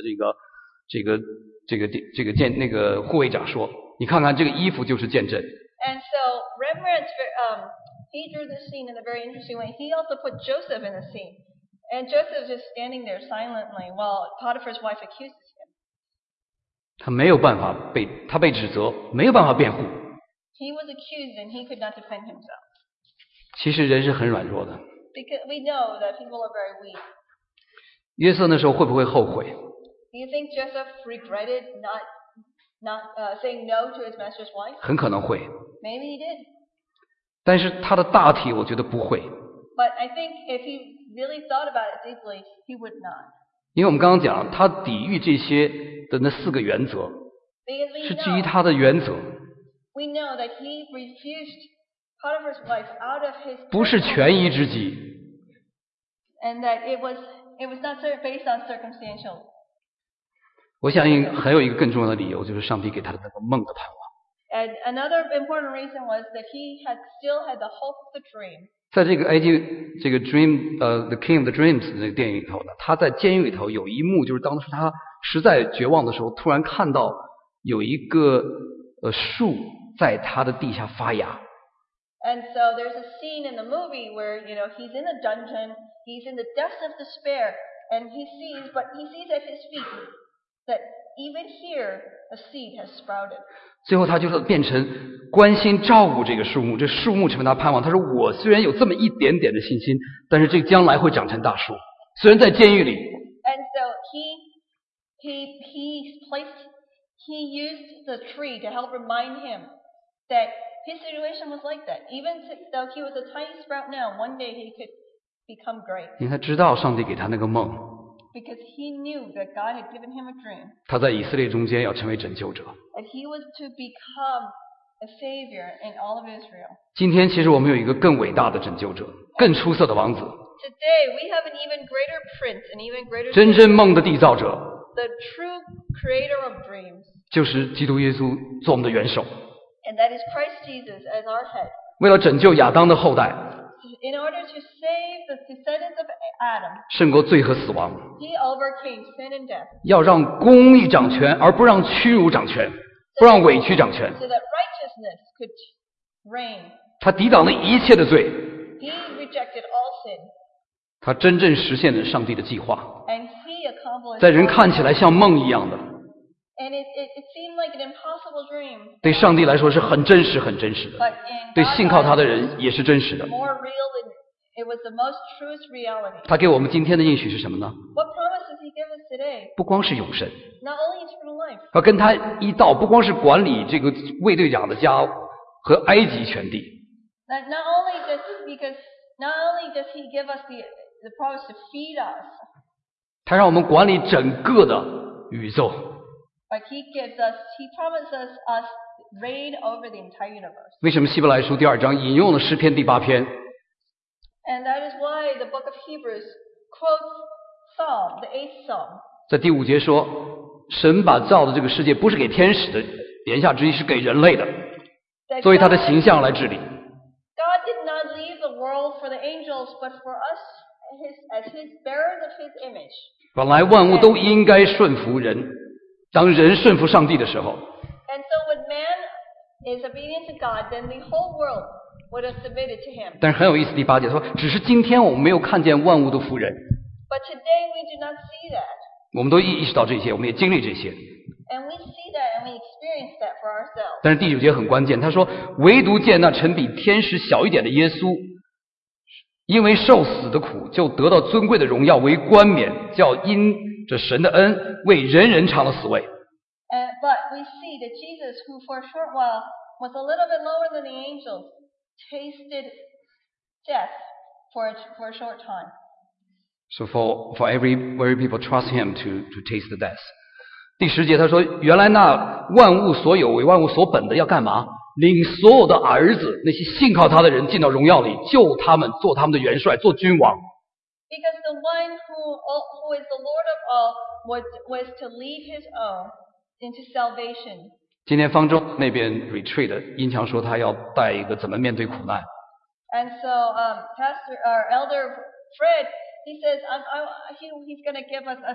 那个护卫长说：“你看看这个衣服就是见证。” And so Rembrandt, he drew this scene in a very interesting way. He also put Joseph in the scene. And Joseph is just standing there silently while Potiphar's wife accuses him. 他没有办法他被指责，没有办法辩护。 He was accused and he could not defend himself. 其实人是很软弱的。 Because we know that people are very weak. 约瑟那时候会不会后悔？ Do you think Joseph regretted not saying no to his master's wife? 很可能会， Maybe he did. 但是他的大体我觉得不会， But I think if he really thought about it deeply, he would not. 因为我们刚刚讲他抵御这些的那4个原则， Because 是基于他的原则， we know that he refused Potiphar's wife out of his 不是权宜之计。 and that it was not based on circumstantial. 我相信还有一个更重要的理由，就是上帝给他的那个梦的盼望。 And another important reason was that he still had the hope of the dream. 在这个埃及这个 The King of the Dreams 那个电影里头呢，他在监狱里头有一幕，就是当时他实在绝望的时候，突然看到有一个树在他的地下发芽。 And so there's a scene in the movie where, he's in a dungeon, he's in the depths of despair, and he sees at his feet that even here a seed has sprouted. 最后他就是变成关心照顾这个树木，这树木成为他盼望。他说：“我虽然有这么一点点的信心，但是这个将来会长成大树。虽然在监狱里。” And so he used the tree to help remind him that his situation was like that. Even though he was a tiny sprout now, one day he could become great. 因为他知道上帝给他那个梦， Because he knew that God had given him a dream. 他在以色列中间要成为拯救者。 That he was to become a savior in all of Israel. 今天其实我们有一个更伟大的拯救者，更出色的王子， Today we have an even greater prince, an even greater 真正梦的缔造者， the true creator of dreams. 就是基督耶稣做我们的元首。 And that is Christ Jesus as our head. 为了拯救亚当的后代， In order to save the descendants of Adam, 胜过罪和死亡， he overcame sin and death 要让公义掌权，而不让屈辱掌权，不让委屈掌权。 so that righteousness could reign. 他抵挡了一切的罪， He rejected all sin, 他真正实现了上帝的计划， and he accomplished 在人 all 看起来像梦一样的， And it seemed like an impossible dream, 对上帝来说是很真实、很真实的， but in 对 God's 信靠他的 eyes, 人也是真实的。 more real than it was the most truest reality. 他给我们今天的应许是什么呢？ What promise does he give us today? 不光是永生， Not only eternal life, 要跟他一道，不光是管理这个卫队长的家和埃及全地， That not only does he give us the promise to feed us, 他让我们管理整个的宇宙。 but he promises us reign over the entire universe. 为什么希伯来书第2章引用了诗篇第8篇？ And that is why the book of Hebrews quotes Psalm, the 8th Psalm. 在第5节说，神把造的这个世界不是给天使的，言下之意是给人类的， That 作为他的形象来治理。 God did not leave the world for the angels, but for us as his bearers of his image. 本来万物都应该顺服人，当人顺服上帝的时候， And so when man is obedient to God, then the whole world would have submitted to him. 但是很有意思，第8节说，只是今天我们没有看见万物都服人， But today we do not see that. 我们都意识到这些，我们也经历这些。 And we see that and we experience that for ourselves. 但是第9节很关键，他说，唯独见那曾比天使小一点的耶稣，因为受死的苦，就得到尊贵的荣耀为冠冕，叫因着神的恩为人人尝了死味。 But we see that Jesus, who for a short while was a little bit lower than the angels, tasted death for a short time. So for every people trust him to taste the death. 第10节他说，原来那万物所有为万物所本的要干嘛？领所有的儿子，那些信靠他的人进到荣耀里，救他们，做他们的元帅，做君王。 Because the one who is the Lord of all was to lead his own into salvation. 今天方舟那边 retreat 音强说他要带一个怎么面对苦难。 And so Pastor or Elder Fred, he says he's going to give us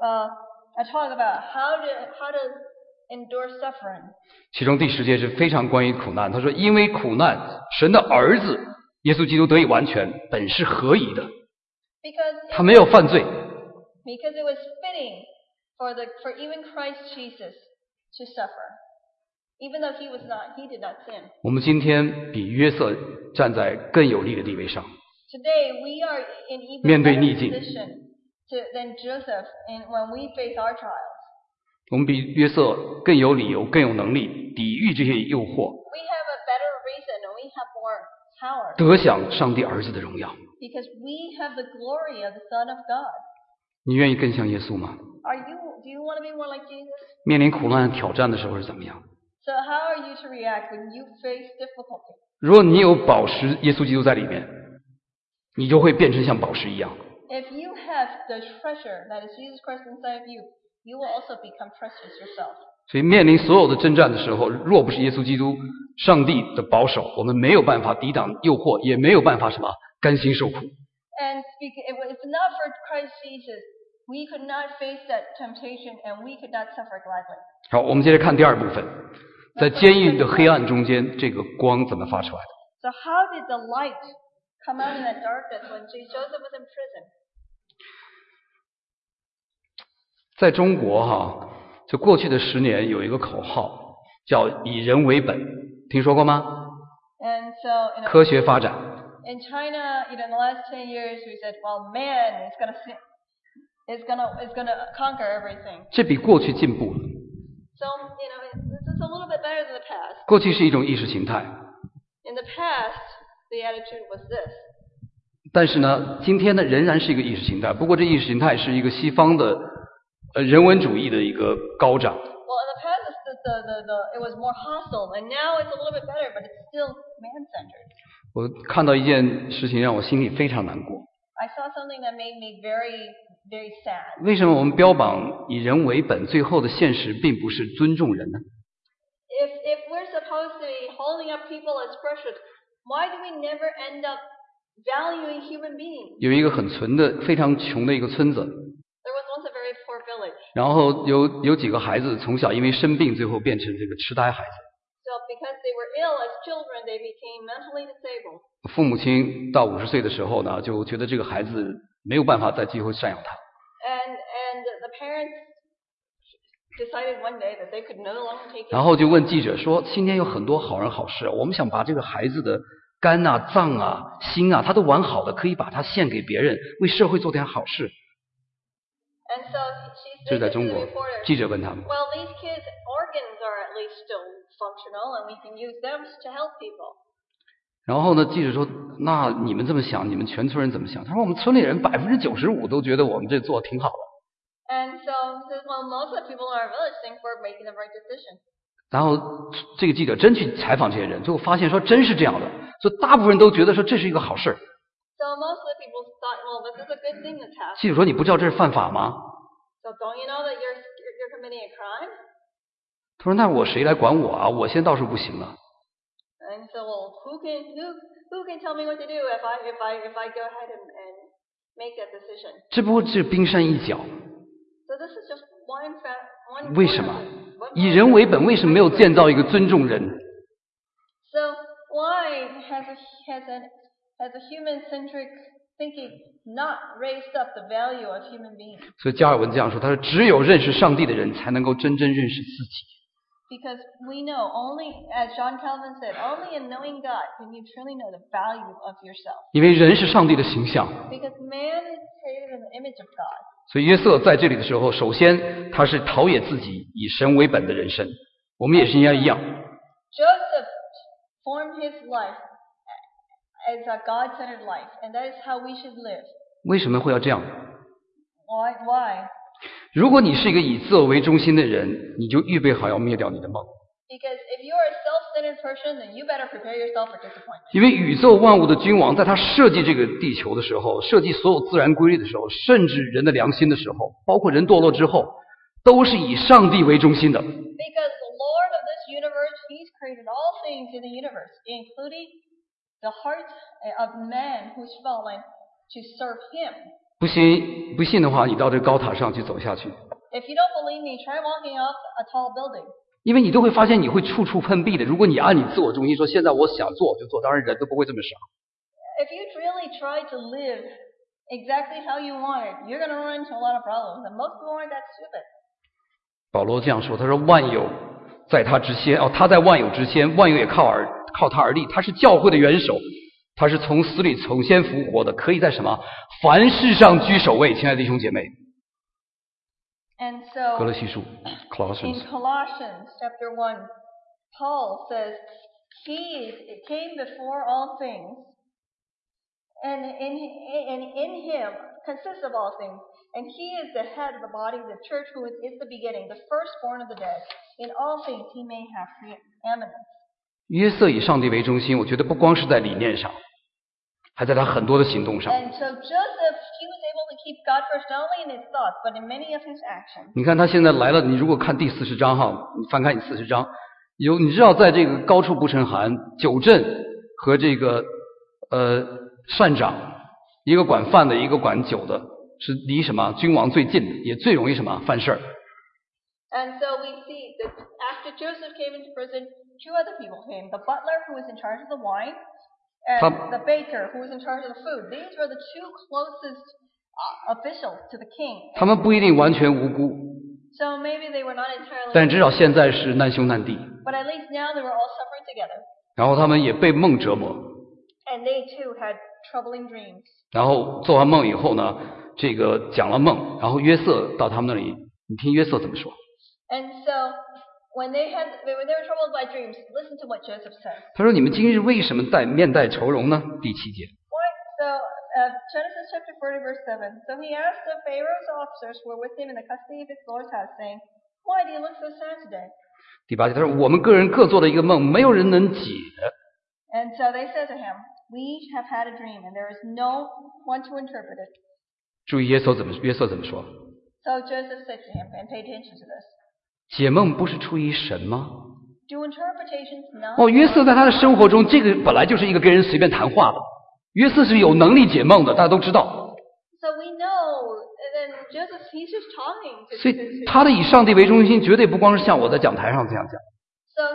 a talk about how to endure suffering. 其中第10节是非常关于苦难，他说因为苦难，神的儿子耶稣基督得以完全，本是合宜的。 他没有犯罪。 Because it was fitting for even Christ Jesus to suffer, even though he did not sin. 我们今天比约瑟站在更有利的地位上。 Today we are in even 面对 better 逆境。 position than Joseph when we face our trials. 我们比约瑟更有理由、更有能力抵御这些诱惑， We have a better reason and we have more power 得享上帝儿子的荣耀。 because we have the glory of the Son of God. 你愿意更像耶稣吗？ Do you want to be more like Jesus? 面临苦难挑战的时候是怎么样？ So how are you to react when you face difficulty? 如果你有宝石耶稣基督在里面，你就会变成像宝石一样。 If you have the treasure that is Jesus Christ inside of you, you will also become precious yourself. 所以面临所有的征战的时候，若不是耶稣基督上帝的保守，我们没有办法抵挡诱惑，也没有办法什么甘心受苦。 And if not for Christ Jesus, we could not face that temptation and we could not suffer gladly. 好，我们接着看第2部分，在监狱的黑暗中间，这个光怎么发出来的？ So how did the light come out in that darkness when Joseph was in prison? 在中国就过去的10年有一个口号叫以人为本，听说过吗？ And so 科学发展。 in China, in the last 10 years, we said, well, man is going to conquer everything. 这比过去进步了。 So, this is a little bit better than the past. 过去是一种意识形态， In the past, the attitude was this. 但是呢，今天呢仍然是一个意识形态，不过这意识形态是一个西方的人文主义的一个高涨。 Well, in the past, it was more hostile, and now it's a little bit better, but it's still man-centered. 我看到一件事情让我心里非常难过。 I saw something that made me very, very sad. 为什么我们标榜以人为本，最后的现实并不是尊重人呢？ If we're supposed to be holding up people as precious, why do we never end up valuing human beings? 有一个很非常穷的一个村子， There was once a very poor village. 然后有几个孩子从小因为生病，最后变成这个痴呆孩子。 So because they were ill as children, they became mentally disabled. 父母亲到50岁的时候呢，就觉得这个孩子没有办法再继续赡养他。 And the parents decided one day that they could no longer take it. 然后就问记者说：“今天有很多好人好事，我们想把这个孩子的肝啊、脏啊、心啊，他都完好的，可以把它献给别人，为社会做点好事。” And so she 这是 said 在 to 中 the 国， reporter, 记者问他们。 well, these kids' organs are at least still functional, and we can use them to help people. 然后呢，记者说：“那你们这么想，你们全村人怎么想？”他说：“我们村里人95%都觉得我们这做挺好的。” And so he says, well, most of the people in our village think we're making the right decision. 然后这个记者真去采访这些人，最后发现说真是这样的，所以大部分人都觉得说这是一个好事。 So most of the people thought, well, this is a good thing that's happening. 记者说：“你不知道这是犯法吗？” So don't you know that you're committing a crime? 他说：“那我谁来管我啊？我现在倒是不行了。” And so, well, who can tell me what to do if I go ahead and make that decision? 这不过是冰山一角。 So this is just one 为什么以人为本？为什么没有建造一个尊重人？ So why has a human-centric thinking not raised up the value of human beings? 所以加尔文这样说，他说：“只有认识上帝的人，才能够真正认识自己。” Because we know only, as John Calvin said, only in knowing God can you truly know the value of yourself. 因为人是上帝的形象， Because man is created in the image of God. 所以约瑟在这里的时候，首先他是陶冶自己，以神为本的人生。我们也是应该一样。 Joseph formed his life as a God-centered life, and that is how we should live. 为什么会要这样？ Why? 如果你是一个以自我为中心的人，你就预备好要灭掉你的梦。 Because if you are a self-centered person, then you better prepare yourself for disappointment. 因为宇宙万物的君王，在他设计这个地球的时候，设计所有自然规律的时候，甚至人的良心的时候，包括人堕落之后，都是以上帝为中心的。 Because the Lord of this universe, He's created all things in the universe, including the heart of man who's fallen to serve Him. 不信的话，你到这高塔上去走下去， If you don't believe me, try walking up a tall building. 因为你都会发现你会处处碰壁的。如果你按你自我中心说，现在我想做就做，当然人都不会这么傻。 If you really try to live exactly how you want it, you're going to run into a lot of problems, and most people aren't that stupid. 保罗这样说，他说万有在他之先，他在万有之先，万有也靠他而立，他是教会的元首，他是从死里首先复活的，可以在什么凡事上居首位。亲爱的弟兄姐妹， And 格罗 so 西书 in Colossians， Colossians chapter 1, Paul says, He came before all things, and in Him consists of all things, and He is the head of the body, the church, who is the beginning, the firstborn of the dead. In all things He may have preeminence. 约瑟以上帝为中心，我觉得不光是在理念上，还在他很多的行动上。 And so Joseph, he was able to keep God first, not only in his thoughts, but in many of his actions. 你看他现在来了，你如果看第40章哈，你翻开你40章，你知道在这个高处不胜寒，九镇和这个善长，一个管饭的，一个管酒的，是离什么君王最近的，也最容易什么犯事儿。 And so we see that after Joseph came into prison, two other people came. The butler, who was in charge of the wine, and the baker, who was in charge of the food. These were the two closest officials to the king. 他们不一定完全无辜， So maybe they were not entirely, 但至少现在是难兄难弟。 but at least now they were all suffering together. 然后他们也被梦折磨， And they too had troubling dreams. 然后做完梦以后呢，这个讲了梦，然后约瑟到他们那里，你听约瑟怎么说？ And so when they were troubled by dreams, listen to what Joseph said. 他说：“你们今日为什么面带愁容呢？”第7节。 Why? So Genesis chapter 40 verse 7. So he asked the Pharaoh's officers who were with him in the custody of his Lord's house, saying, Why do you look so sad today? 第8节，他说：“我们个人各做了一个梦，没有人能解。” And so they said to him, We each have had a dream, and there is no one to interpret it. 注意约瑟怎么说？ So Joseph said to him, and pay attention to this, 解梦不是出于神吗？ Do interpretations not? 约瑟在他的生活中，这个本来就是一个跟人随便谈话的。约瑟是有能力解梦的，大家都知道。 So we know, and then Joseph, he's just talking to 所以他的以上帝为中心，绝对不光是像我在讲台上这样讲。 So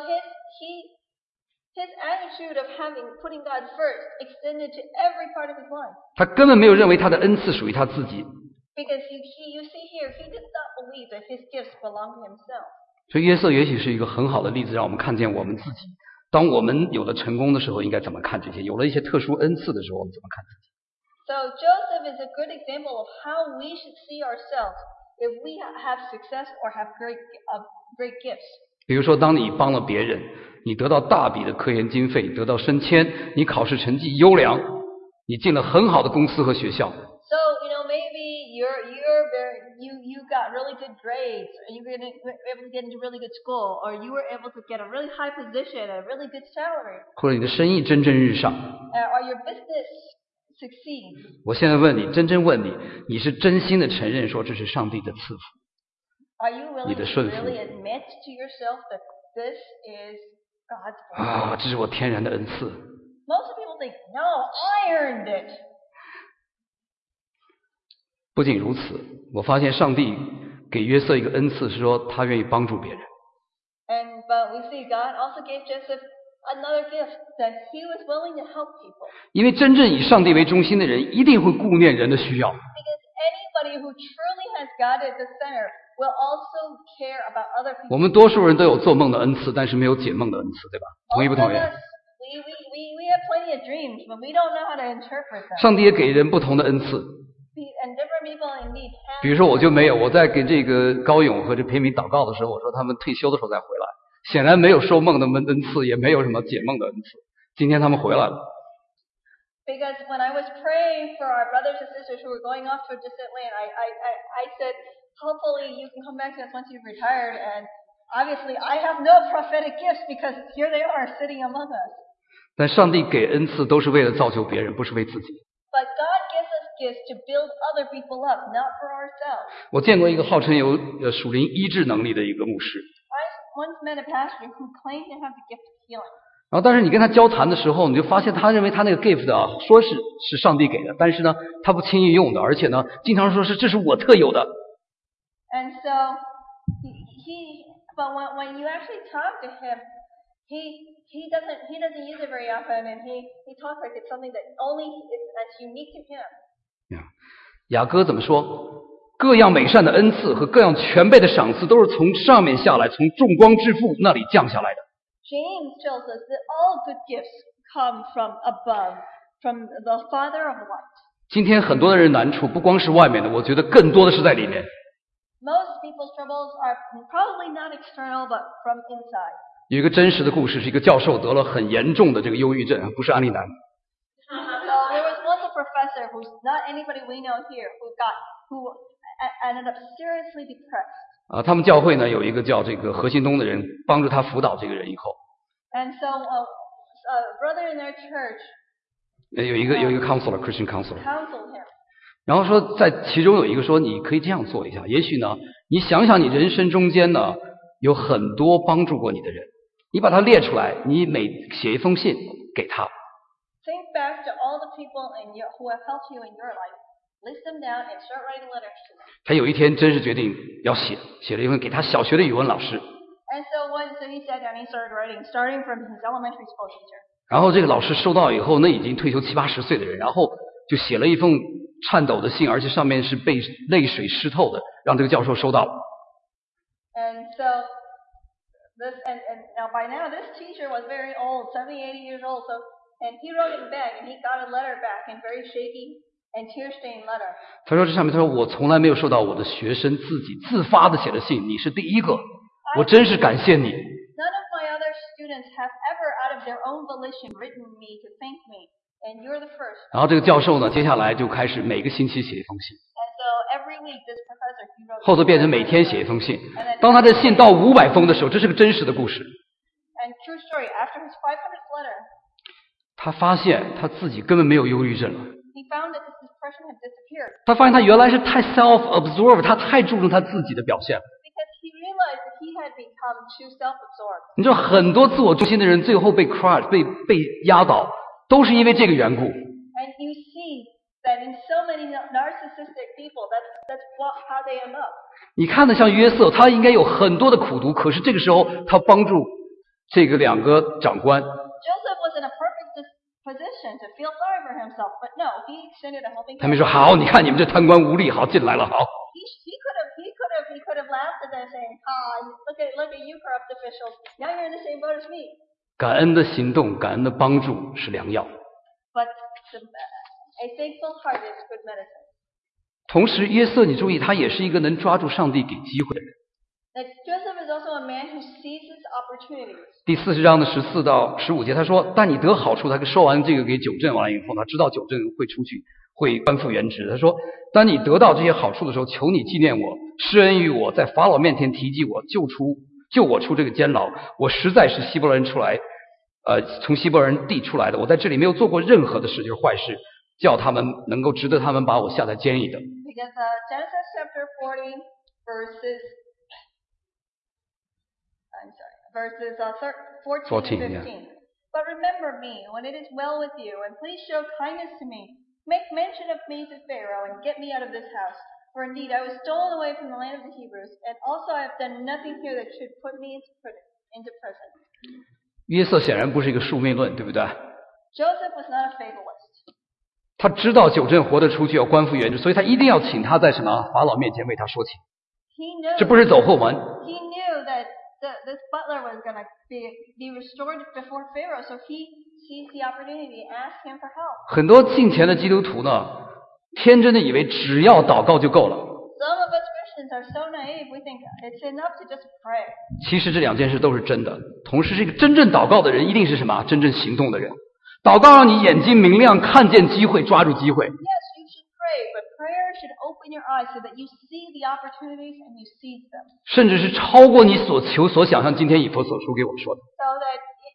his attitude of putting God first extended to every part of his life. 他根本没有认为他的恩赐属于他自己。 Because you see here, he did not believe that his gifts belonged to himself. 所以约瑟也许是一个很好的例子，让我们看见我们自己。当我们有了成功的时候，应该怎么看这些？有了一些特殊恩赐的时候，我们怎么看自己？ So Joseph is a good example of how we should see ourselves if we have success or have great gifts. 比如说，当你帮了别人，你得到大笔的科研经费，得到升迁，你考试成绩优良，你进了很好的公司和学校。 So, maybe you got really good grades, or you were able to get into really good school, or you were able to get a really high position, a really good salary, 或者你的生意蒸蒸日上。 or your business succeeds. 我现在问你，真正问你，你是真心的承认说这是上帝的赐福？ Are you willing 你的 to 顺服。 really admit to yourself that this is God's blessing? 啊，这是我天然的恩赐。 Most people think, no, I earned it. 不仅如此，我发现上帝给约瑟一个恩赐，是说他愿意帮助别人。 But we see God also gave Joseph another gift, that he was willing to help people. 因为真正以上帝为中心的人，一定会顾念人的需要。 Because anybody who truly has God at the center will also care about other 我 people. 们多数人都有做梦的恩赐，但是没有解梦的恩赐，对吧？同意不 Most 同 of 意？ us, we have plenty of dreams, but we don't know how to interpret them. 上帝也给人不同的恩赐。 And different people indeed 比 have. 如说我就没有，我在给这个高勇和这培敏祷告的时候，我说他们退休的时候再回来，显然没有受梦的恩赐，也没有什么解梦的恩赐。今天他们回来了。 Because when I was praying for our brothers and sisters who were going off to a distant land, I said, hopefully you can come back to us once you've retired. And obviously I have no prophetic gifts because here they are sitting among us. 但上帝给恩赐都是为了造就别人，不是为自己。 But God gives us gifts to build other people up, not for ourselves. 我见过一个号称有属灵医治能力的一个牧师， I once met a pastor who claimed to have the gift of healing. 然后但是你跟他交谈的时候，你就发现他认为他那个 gift 啊，说是上帝给的，但是呢，他不轻易用的，而且呢，经常说是这是我特有的。 And so but when you actually talk to him, he doesn't use it very often, and he talks like it's something that's unique to him. 雅歌怎么说？各样美善的恩赐和各样全备的赏赐，都是从上面下来，从众光之父那里降下来的。 James tells us that all good gifts come from above, from the Father of light. 今天很多的人难处，不光是外面的，我觉得更多的是在里面。 Most people's troubles are probably not external, but from inside. 有一个真实的故事，是一个教授得了很严重的这个忧郁症，不是安利男。 So there was once a professor who's not anybody we know here who ended up seriously depressed. 他们教会呢有一个叫这个何新东的人，帮助他辅导这个人以后， And so a brother in their church 有一个 counselor，Christian counselor， counseled him. 然后说在其中有一个说你可以这样做一下，也许呢，你想想你人生中间呢有很多帮助过你的人，你把它列出来，你写一封信给他。 Think back to all the people who have helped you in your life. List them down and start writing letters to them. 他有一天真是决定要写了一封给他小学的语文老师。 And so he sat down and he started writing, starting from his elementary school teacher. 然后这个老师收到以后，那已经退休70、80岁的人，然后就写了一封颤抖的信，而且上面是被泪水湿透的，让这个教授收到了。 And so and now by now this teacher was very old, 70, 80 years old. And he wrote him back, and he got a letter back, and very shaky and tear-stained letter. 他说这上面他说我从来没有收到我的学生自己自发的写的信，你是第一个，我真是感谢你。 None of my other students have ever, out of their own volition, written me to thank me, and you're the first. 然后这个教授呢，接下来就开始每个星期写一封信， And so every week, this professor he wrote. 后头变成每天写一封信。当他的信到500封的时候，这是个真实的故事。 And true story, after his 500th letter, 他发现他自己根本没有忧郁症了。 he found that this depression had disappeared 他发现他原来是太 self-absorbed， 他太注重他自己的表现了。 because he realized that he had become too self-absorbed. 你知道很多自我中心的人最后被 crush 被压倒，都是因为这个缘故。 And you see that in so many narcissistic people, that's how they end up. 你看得像约瑟，他应该有很多的苦读，可是这个时候他帮助这个2个长官。 Joseph was in a perfect position to feel sorry for himself, but no, he extended a helping 他们 hand. 说好，你看你们这贪官污吏，好进来了，好。 He could have laughed at them, saying, look at you corrupt officials. Now you're in the same boat as me. 感恩的行动，感恩的帮助是良药。 But a thankful heart is good medicine. 同时，约瑟，你注意，他也是一个能抓住上帝给机会的人。 That Joseph is also a man who seizes opportunities. 第40章的14到15节，他说：“但你得好处。”他说完这个给九正完了以后，他知道九正会出去，会官复原职。他说：“当你得到这些好处的时候，求你纪念我，施恩于我，在法老面前提及我，救我出这个监牢。我实在是希伯来人出来，从希伯来人地出来的。我在这里没有做过任何的事，就是坏事，叫他们能够值得他们把我下在监里的。” Because Genesis chapter 40 verses 14 and 15. Yeah. But remember me when it is well with you, and please show kindness to me. Make mention of me to Pharaoh, and get me out of this house. For indeed I was stolen away from the land of the Hebrews, and also I have done nothing here that should put me into prison. 约瑟显然不是一个宿命论，对不对？ Joseph was not a fatalist. 他知道九正活得出去要官复原职，所以他一定要请他在什么法老面前为他说情。 He knew. 这不是走后门。 He knew that this butler was going to be restored before Pharaoh, so he seized the opportunity and asked him for help. 很多敬虔的基督徒呢，天真的以为只要祷告就够了。 Some of us Christians are so naive, we think it's enough to just pray. 其实这两件事都是真的。同时，这个真正祷告的人一定是什么？真正行动的人。祷告让你眼睛明亮，看见机会，抓住机会。 Yes, you should pray, but prayer should open your eyes so that you see the opportunities and you seize them. 甚至是超过你所求所想，像今天以弗所书给我说的。 So that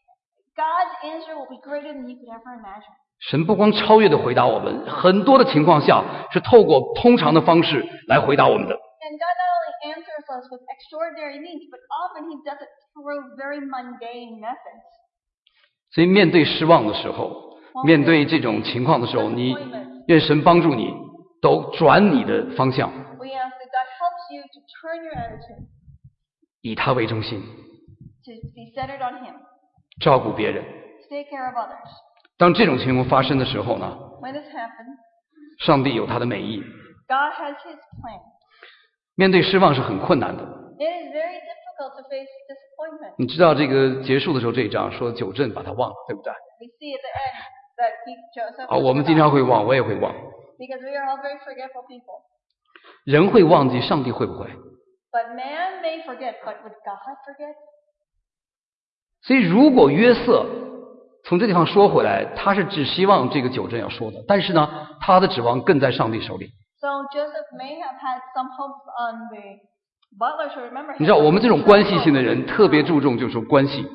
God's answer will be greater than you could ever imagine. 神不光超越的回答我们，很多的情况下是透过通常的方式来回答我们的。 And God not only answers us with extraordinary means, but often He does it through very mundane methods. 所以面对失望的时候，面对这种情况的时候，你愿神帮助你，都转你的方向， We ask that God helps you to turn your attitude, 以他为中心， to be centered on Him, 照顾别人。 to take care of others. 当这种情况发生的时候呢， When this happens, 上帝有他的美意。 God has His plan. 面对失望是很困难的。 It is very difficult to face disappointment. 你知道这个结束的时候这一章说九正把他忘了，对不对？ We see at the end that Joseph 啊，我们经常会忘，我也会忘。 because we are all very forgetful people. 人会忘记，上帝会不会？ But man may forget, but would God forget? 所以如果约瑟从这地方说回来，他是只希望这个九正要说的，但是呢，他的指望更在上帝手里。 So Joseph may have had some hopes on the butler to remember him. 你知道，我们这种关系性的人特别注重就是说关系。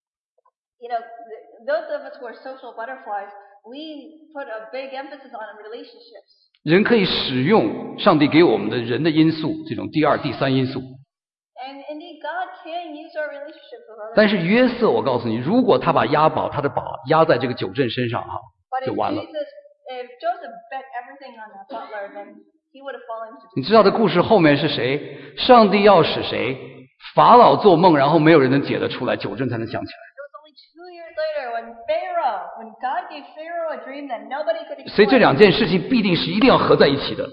You know, those of us who are social butterflies, we put a big emphasis on relationships. 人可以使用上帝给我们的人的因素，这种第二、第三因素。 And indeed, God can use our relationships with others. 但是约瑟，我告诉你，如果他把他的宝压在这个九正身上哈， But 就完了。 if Joseph bet everything on that butler, then he would have fallen into 你知道这故事后面是谁？上帝要使谁？法老做梦，然后没有人能解得出来，九正才能想起来。 It was only 2 years later when God gave Pharaoh a dream that nobody could 所以这 explain. 两件事情必定是一定要合在一起的。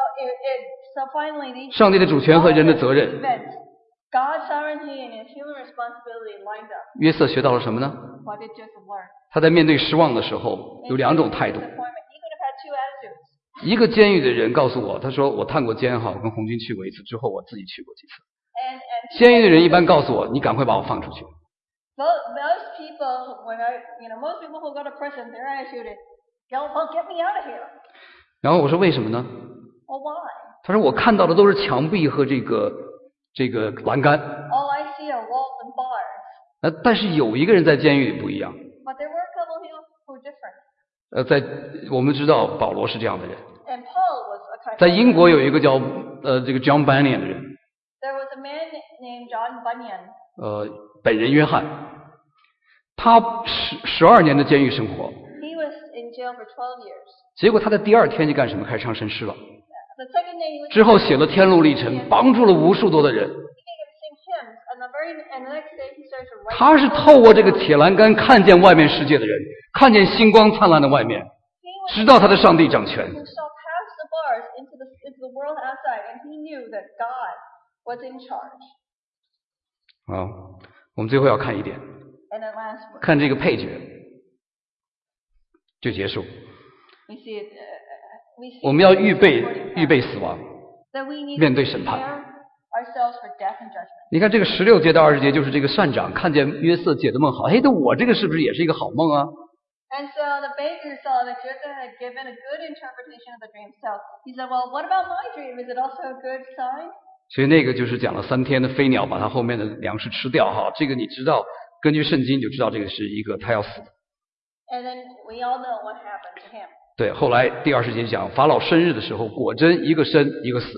So finally, these 上帝的主权和人的责任。 events, God's sovereignty and His human responsibility lined up. 约瑟学到了什么呢？ What did Joseph learn? 他在面对失望的时候有两种态度。 Disappointment. He could have had 2 attitudes. 一个监狱的人告诉我，他说我探过监哈，我跟红军去过一次，之后我自己去过几次。 And 监狱的人一般告诉我，你赶快把我放出去。 most people, most people who go to prison, their attitude is, well, get me out of here. 然后我说为什么呢？ Well, why? 他说我看到的都是墙壁和这个栏杆。 All I see are walls and bars. 但是有一个人在监狱里不一样。 But there were a couple who were different. 我们知道保罗是这样的人。 And Paul was a kind of. 在英国有一个叫这个 John Bunyan 的人， There was a man named John Bunyan. 本人约翰，他12年的监狱生活， He was in jail for 12 years. 结果他在第二天就干什么？开始唱诗诗了。 The second day he was. 之后写了《天路历程》，帮助了无数多的人。 He began to sing hymns, and the next day he started to write. 他是透过这个铁栏杆看见外面世界的人，看见星光灿烂的外面，知道他的上帝掌权。 He saw past the bars into the world outside, and he knew that God was in charge. 好，我们最后要看一点， And at last, 看这个配角就结束。 we see it. We see 我们要预备死亡， that we need 面 to 对审判。 prepare ourselves for death and judgment. 你看这个16节到20节，就是这个善长看见约瑟解的梦好，哎，那我这个是不是也是一个好梦啊？ And so the baker saw that Joseph had given a good interpretation of the dream. So he said, well, what about my dream? Is it also a good sign? 所以那个就是讲了3天的飞鸟把他后面的粮食吃掉哈，这个你知道，根据圣经就知道这个是一个他要死的。 And then we all know what happened to him. 对，后来第20节讲法老生日的时候，果真一个生一个死。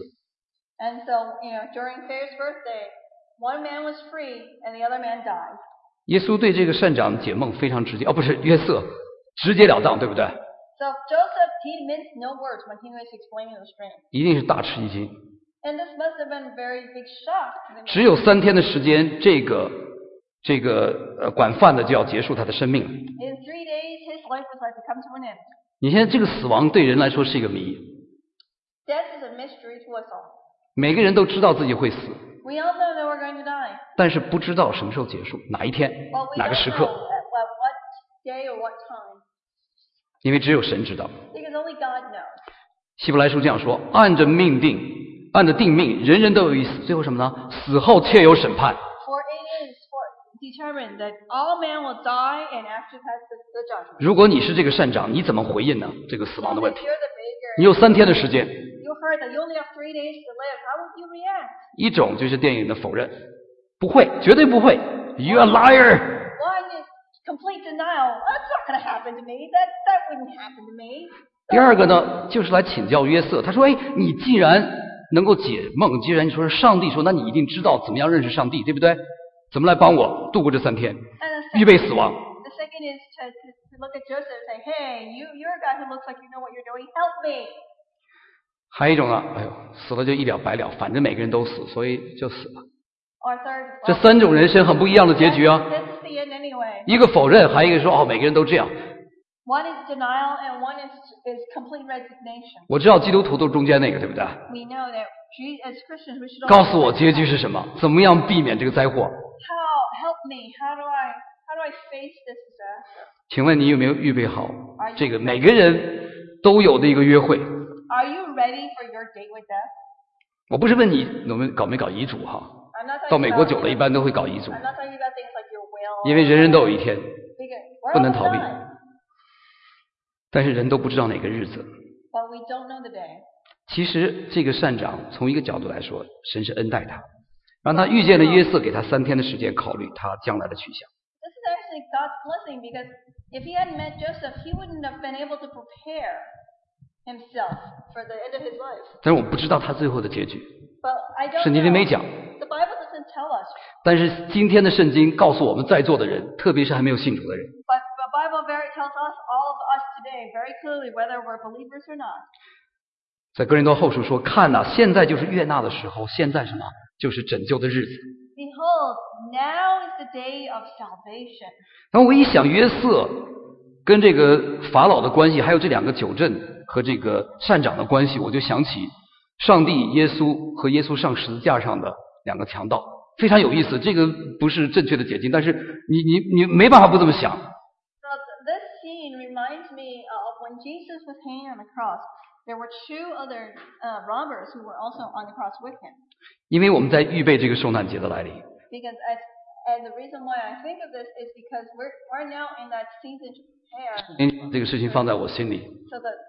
And so, during Pharaoh's birthday, one man was free and the other man died. 耶稣对这个善长解梦非常直接，不是约瑟，直截了当，对不对？ So Joseph, he minced no words when he was explaining the dream. 一定是大吃一惊。 And this must have been a very big shock to them. 只有3天的时间，这个管饭的就要结束他的生命了。 In 3 days, his life was like to come to an end. 你现在这个死亡对人来说是一个谜， Death is a mystery to us all. 每个人都知道自己会死， We all know that we're going to die, 但是不知道什么时候结束，哪一天， but we 哪 don't 个时 know 刻， at what day or what time, 因为只有神知道。 because only God knows. 希伯来书这样说：按着定命，人人都有一死，最后什么呢？死后且有审判。 For it is determined that all men will die, and after that the judgment. 如果你是这个善长，你怎么回应呢？这个死亡 So 的问 if 题， you're the baker, 你有3天的时间。 you heard that you only have 3 days to live. How would you react? 一种就是电影的否认，不会，绝对不会 ，You are liar。 One is complete denial. That's not going to happen to me. That wouldn't happen to me. 第二个呢，就是来请教约瑟，他说：“哎，你既然能够解梦，既然你说是上帝说，那你一定知道怎么样认识上帝，对不对？怎么来帮我度过这3天， And the 预备死亡？ second is to look at Joseph and say, hey, you're a guy who looks like you know what you're doing. Help me. 还有一种呢，哎呦，死了就一了百了，反正每个人都死，所以就死了。 Or third, 这3种人生很不一样的结局啊， this is the end anyway. 一个否认，还有一个说哦，每个人都这样。 One is denial and one is complete resignation. 我知道基督徒都是中间那个，对不对？ We know that as Christians we should 告 always 诉我结局是什么？怎么样避免这个灾祸？ help me. How do I face this disaster? 请问你有没有预备好这个每个人都有的一个约会？ Are you ready for your date with death? 我不是问你有没搞遗嘱哈， I'm not talking 到美国 about 久了一般都会搞遗嘱， I'm not talking about things like your will. 因为人人都有一天， Because we're 不能 all 逃避。 dying, 但是人都不知道哪个日子。 but we don't know the day. 其实这个善长从一个角度来说，神是恩待他，让他遇见了约瑟，给他3天的时间考虑他将来的去向。 This is actually God's blessing because if he hadn't met Joseph, he wouldn't have been able to prepare himself for the end of his life. 但是我不知道他最后的结局， But I don't 圣经里没 know. 讲。 The Bible doesn't tell us. 但是今天的圣经告诉我们在座的人，特别是还没有信主的人， But the Bible tells us, all of us today, very clearly, whether we're believers or not. 在哥林多后书说：“看呐、现在就是悦纳的时候，现在什么？就是拯救的日子。” Behold, now is the day of salvation. 然后我一想约瑟跟这个法老的关系，还有这2个九正和这个善长的关系，我就想起上帝、耶稣和耶稣上十字架上的2个强盗，非常有意思。这个不是正确的解经，但是你没办法不这么想。 So this scene reminds me of when Jesus was hanging on the cross. There were 2 other robbers who were also on the cross with him. 因为我们在预备这个受难节的来临。 Because and the reason why I think of this is because we're now in that season to prepare. 因为这个事情放在我心里， So that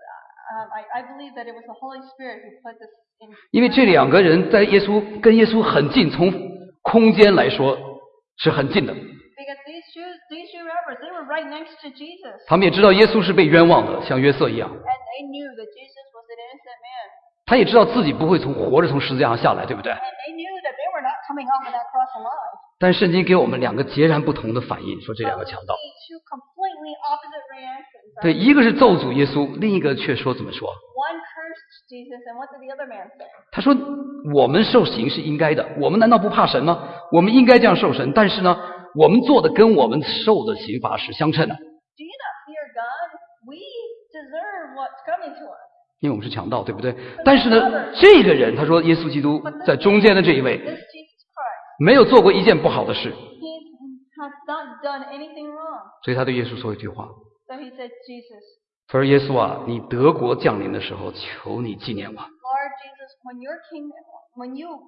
I believe that it was the Holy Spirit who put this in. 因为这2个人跟耶稣很近，从空间来说是很近的。 Because these two robbers, they were right next to Jesus. 他们也知道耶稣是被冤枉的，像约瑟一样。 And they knew that Jesus was an innocent man. 他也知道自己不会活着从十字架上下来，对不对？ And they knew that they were not coming off of that cross alive. 但圣经给我们2个截然不同的反应，说这2个 But we 强盗， see 2 completely opposite reactions. 对，一个是咒诅耶稣，另一个却说怎么说？ One cursed Jesus, and what did the other man say? 他说我们受刑是应该的，我们难道不怕神吗？我们应该这样受神，但是呢，我们做的跟我们受的刑罚是相称的， Do you not fear God? We deserve what's coming to us. 因为我们是强盗，对不对？但是呢，这个人他说耶稣基督在中间的这一位， This Jesus Christ, 没有做过一件不好的事， he has not done anything wrong. 所以他对耶稣说一句话， So he said, Jesus, 他说耶稣啊，你德国降临的时候，求你纪念我。 Lord Jesus, when you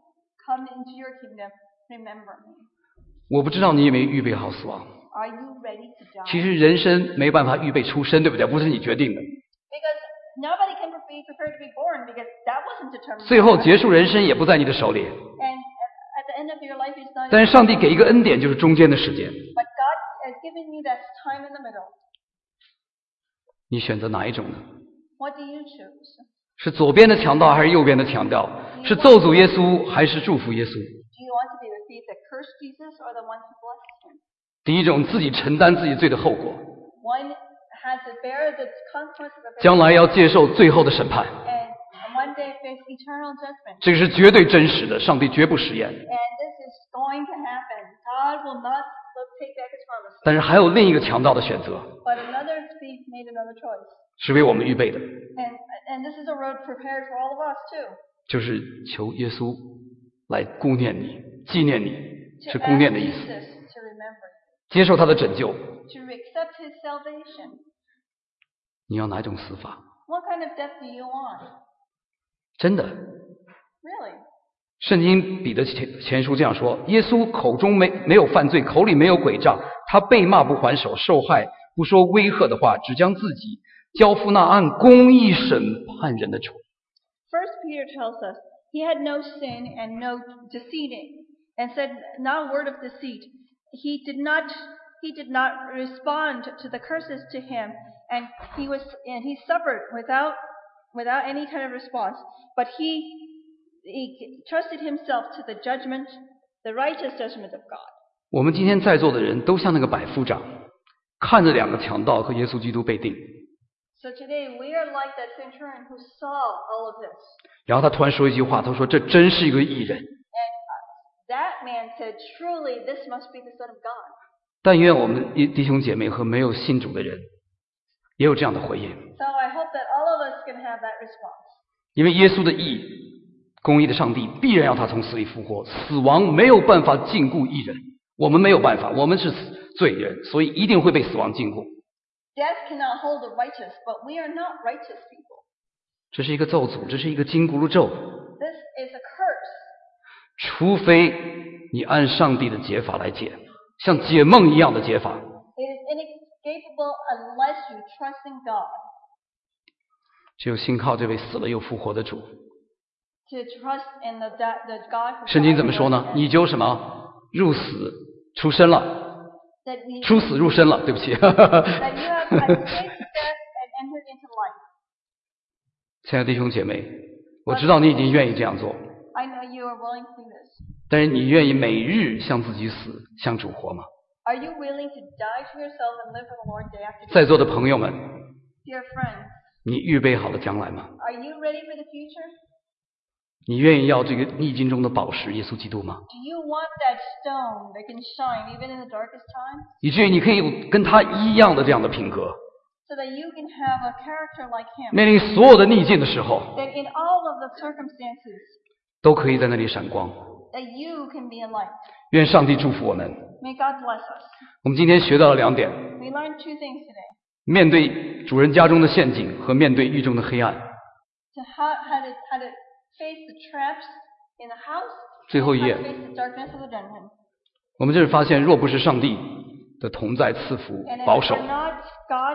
come into your kingdom, remember me. 我不知道你有没有预备好死亡。 Are you ready to die? 其实人生没办法预备出生，对不对？不是你决定的。 Because nobody can be prepared to be born because that wasn't determined. 最后结束人生也不在你的手里。 And at the end of your life is not. 但是上帝给一个恩典，就是中间的时间。 But God has given you that time in the middle. 你选择哪一种呢？ What do you choose? 是左边的强盗还是右边的强盗？是咒诅耶稣还是祝福耶稣？ Do you want to be the thief that cursed Jesus or the one who blessed him? 第一种自己承担自己罪的后果， One has to bear the consequences of 将 it 来要接受最后的审判。 and one day face eternal judgment. 这个是绝对真实的，上帝绝不食言。 And this is going to happen. God will not take back his promise. 但是还有另一个强盗的选择， But another thief made another choice. 是为我们预备的， And this is a road prepared for all of us too. 就是求耶稣来顾念你、纪念你， To 是顾念的 ask 意思。 Jesus to remember you, 接受他的拯救， to accept his salvation. 你要哪一种死法？ What kind of death do you want? 真的， Really? 圣经彼得前书这样说：耶稣口中没有犯罪，口里没有诡诈，他被骂不还手，受害不说威吓的话，只将自己交付那按公义审判人的主。 First Peter tells us he had no sin and no deceiving, and said not a word of deceit. He did not respond to the curses to him, and he suffered without any kind of response. But he trusted himself to the judgment, the righteous judgment of God. 我们今天在座的人都像那个百夫长，看着两个强盗和耶稣基督被定， So today we are like that centurion who saw all of this. 然后他突然说一句话，他说：“这真是一个义人。” And that man said, "Truly, this must be the Son of God." 但愿我们弟兄姐妹和没有信主的人也有这样的回应， So I hope that all of us can have that response. 因为耶稣的义，公义的上帝必然要他从死里复活，死亡没有办法禁锢义人，我们没有办法，我们是罪人，所以一定会被死亡禁锢。 Death cannot hold the righteous, but we are not righteous people. 这是一个咒诅，这是一个金箍咒， This is a curse. 除非你按上帝的解法来解，像解梦一样的解法。 It is inescapable unless you trust in God. 只有信靠这位死了又复活的主。 To trust in the God who 圣经怎么说呢？ died 你就什么入死出生了， that we 出死入生了，对不起。 that you have escaped death and entered into life. 亲爱的弟兄姐妹，我知道你已经愿意这样做， I know you are willing to do this. 但是你愿意每日向自己死，向主活吗？ Are you willing to die to yourself and live for the Lord day after day? 在座的朋友们， Dear friends, 你预备好了将来吗？ are you ready for the future? 你愿意要这个逆境中的宝石耶稣基督吗？ Do you want that stone that can shine even in the darkest time? 以至于你可以有跟他一样的这样的品格， So that you can have a character like him. 面临所有的逆境的时候， That in all of the circumstances, 都可以在那里闪光。 that you can be a light. 愿上帝祝福我们。 May God bless us. 我们今天学到了2点： We learned 2 things today. 面对主人家中的陷阱和面对狱中的黑暗。 To how to face the traps in the house, 最后一 how 页 to，face the darkness of the dungeon. 我们这是发现，若不是上帝的同在、赐福、 And 保 if 守 it's，not God's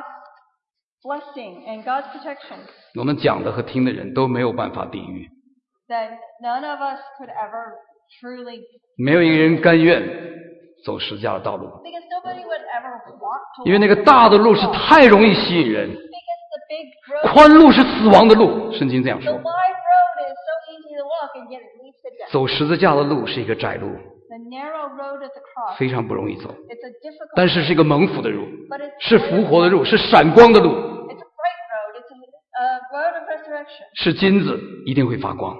blessing and God's protection, 我们讲的和听的人都没有办法抵御。 then none of us could ever truly, 没有一个人甘愿走十字架的道路， because nobody would ever want to. 因为那个大的路是太容易吸引人， Because the big road, 宽路是死亡的路。圣经这样 the 说， wide road is so easy to walk, and yet it leads to death. 走十字架的路是一个窄路， The narrow road of the cross, 非常不容易走， it's a difficult, 但是是一个蒙福的路， but it's 是复活的路，是闪光的路， It's a bright road. It's a road of resurrection. 是金子，一定会发光。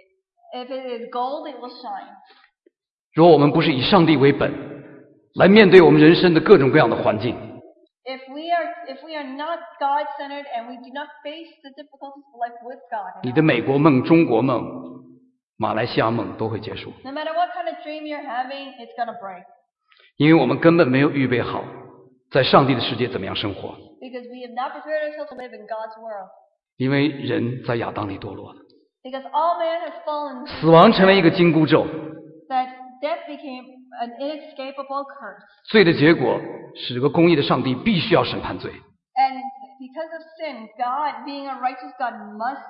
If it is gold, it will shine. 如果我们不是以上帝为本，来面对我们人生的各种各样的环境， If we are not God-centered and we do not face the difficulties of life with God, 你的美国梦、中国梦、马来西亚梦都会结束， no matter what kind of dream you're having, it's gonna break 因为我们根本没有预备好在上帝的世界怎么样生活， because we have not prepared ourselves to live in God's world. 因为人在亚当里堕落了， Because all man has fallen, 死亡成为一个金箍咒， became an inescapable curse. 罪的结果使这个公义的上帝必须要审判罪。 And because of sin, God, being a righteous God, must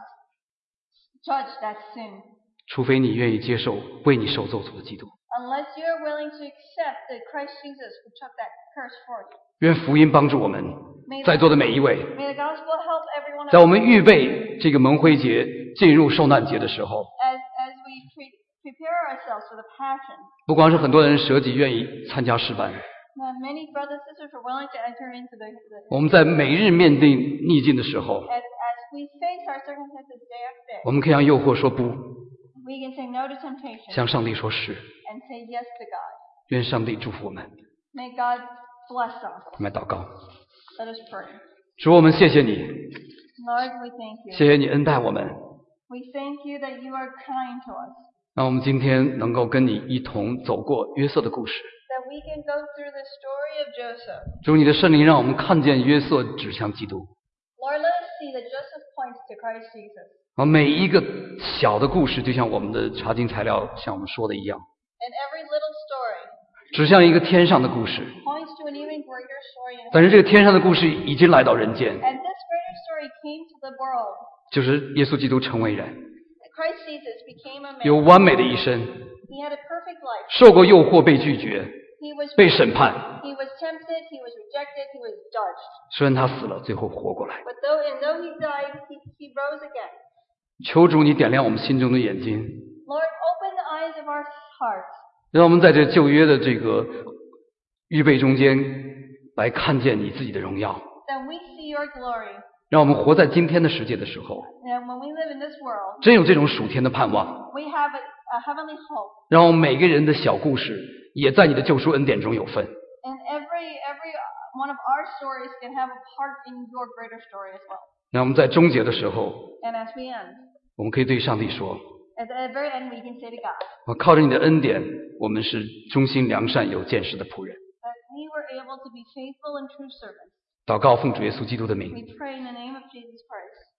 judge that sin. 除非你愿意接受为你受咒诅的基督。 Unless you are willing to accept that Christ Jesus who took that curse for you. 愿福音帮助我们在座的每一位， May the gospel help everyone 在我们预备这个蒙灰节进入受难节的时候， as we prepare ourselves for the passion. 不光是很多人舍己愿意参加诗班， Many brothers and sisters are willing to enter into the 我们在每日面对逆境的时候， as we face our circumstances day after day. 我们可以向诱惑说不， We can say no to temptation 向上帝说是。 and say yes to God. 愿上帝祝福我们。 May God bless us. 我们来祷告。 Let us pray. 主，我们谢谢你， Lord, we thank you. 谢谢你恩待我们， We thank you that you are kind to us. 让我们今天能够跟你一同走过约瑟的故事。 That we can go through the story of Joseph. 主，你的圣灵让我们看见约瑟指向基督。 Lord, let us see that Joseph points to Christ Jesus. 每一个小的故事，就像我们的查经材料像我们说的一样， And every little story 指向一个天上的故事。 points to an even greater story in 但是这个天上的故事已经来到人间， And this greater story came to the world. 就是耶稣基督成为人， Christ Jesus became a 有 man. 完美的一生， He had a perfect life. 受过诱惑，被拒绝， He was 被审判。 he was tempted, he was rejected, he was judged. 虽然他死了，最后活过来。 But though he died, he rose again. 求主你点亮我们心中的眼睛， Lord, open the eyes of our hearts. 让我们在这旧约的这个预备中间来看见你自己的荣耀， That we see your glory. 让我们活在今天的世界的时候， And when we live in this world, 真有这种属天的盼望， we have a heavenly hope. 让我们每个人的小故事也在你的救赎恩典中有份。 And every one of our stories can have a part in your greater story as well. 让我们在终结的时候， And as we end, 我们可以对上帝说， at the very end, we can say to God 我靠着你的恩典，我们是忠心良善有见识的仆人。 that we were able to be faithful and true servants. 祷告奉主耶稣基督的名。 We pray in the name of Jesus Christ.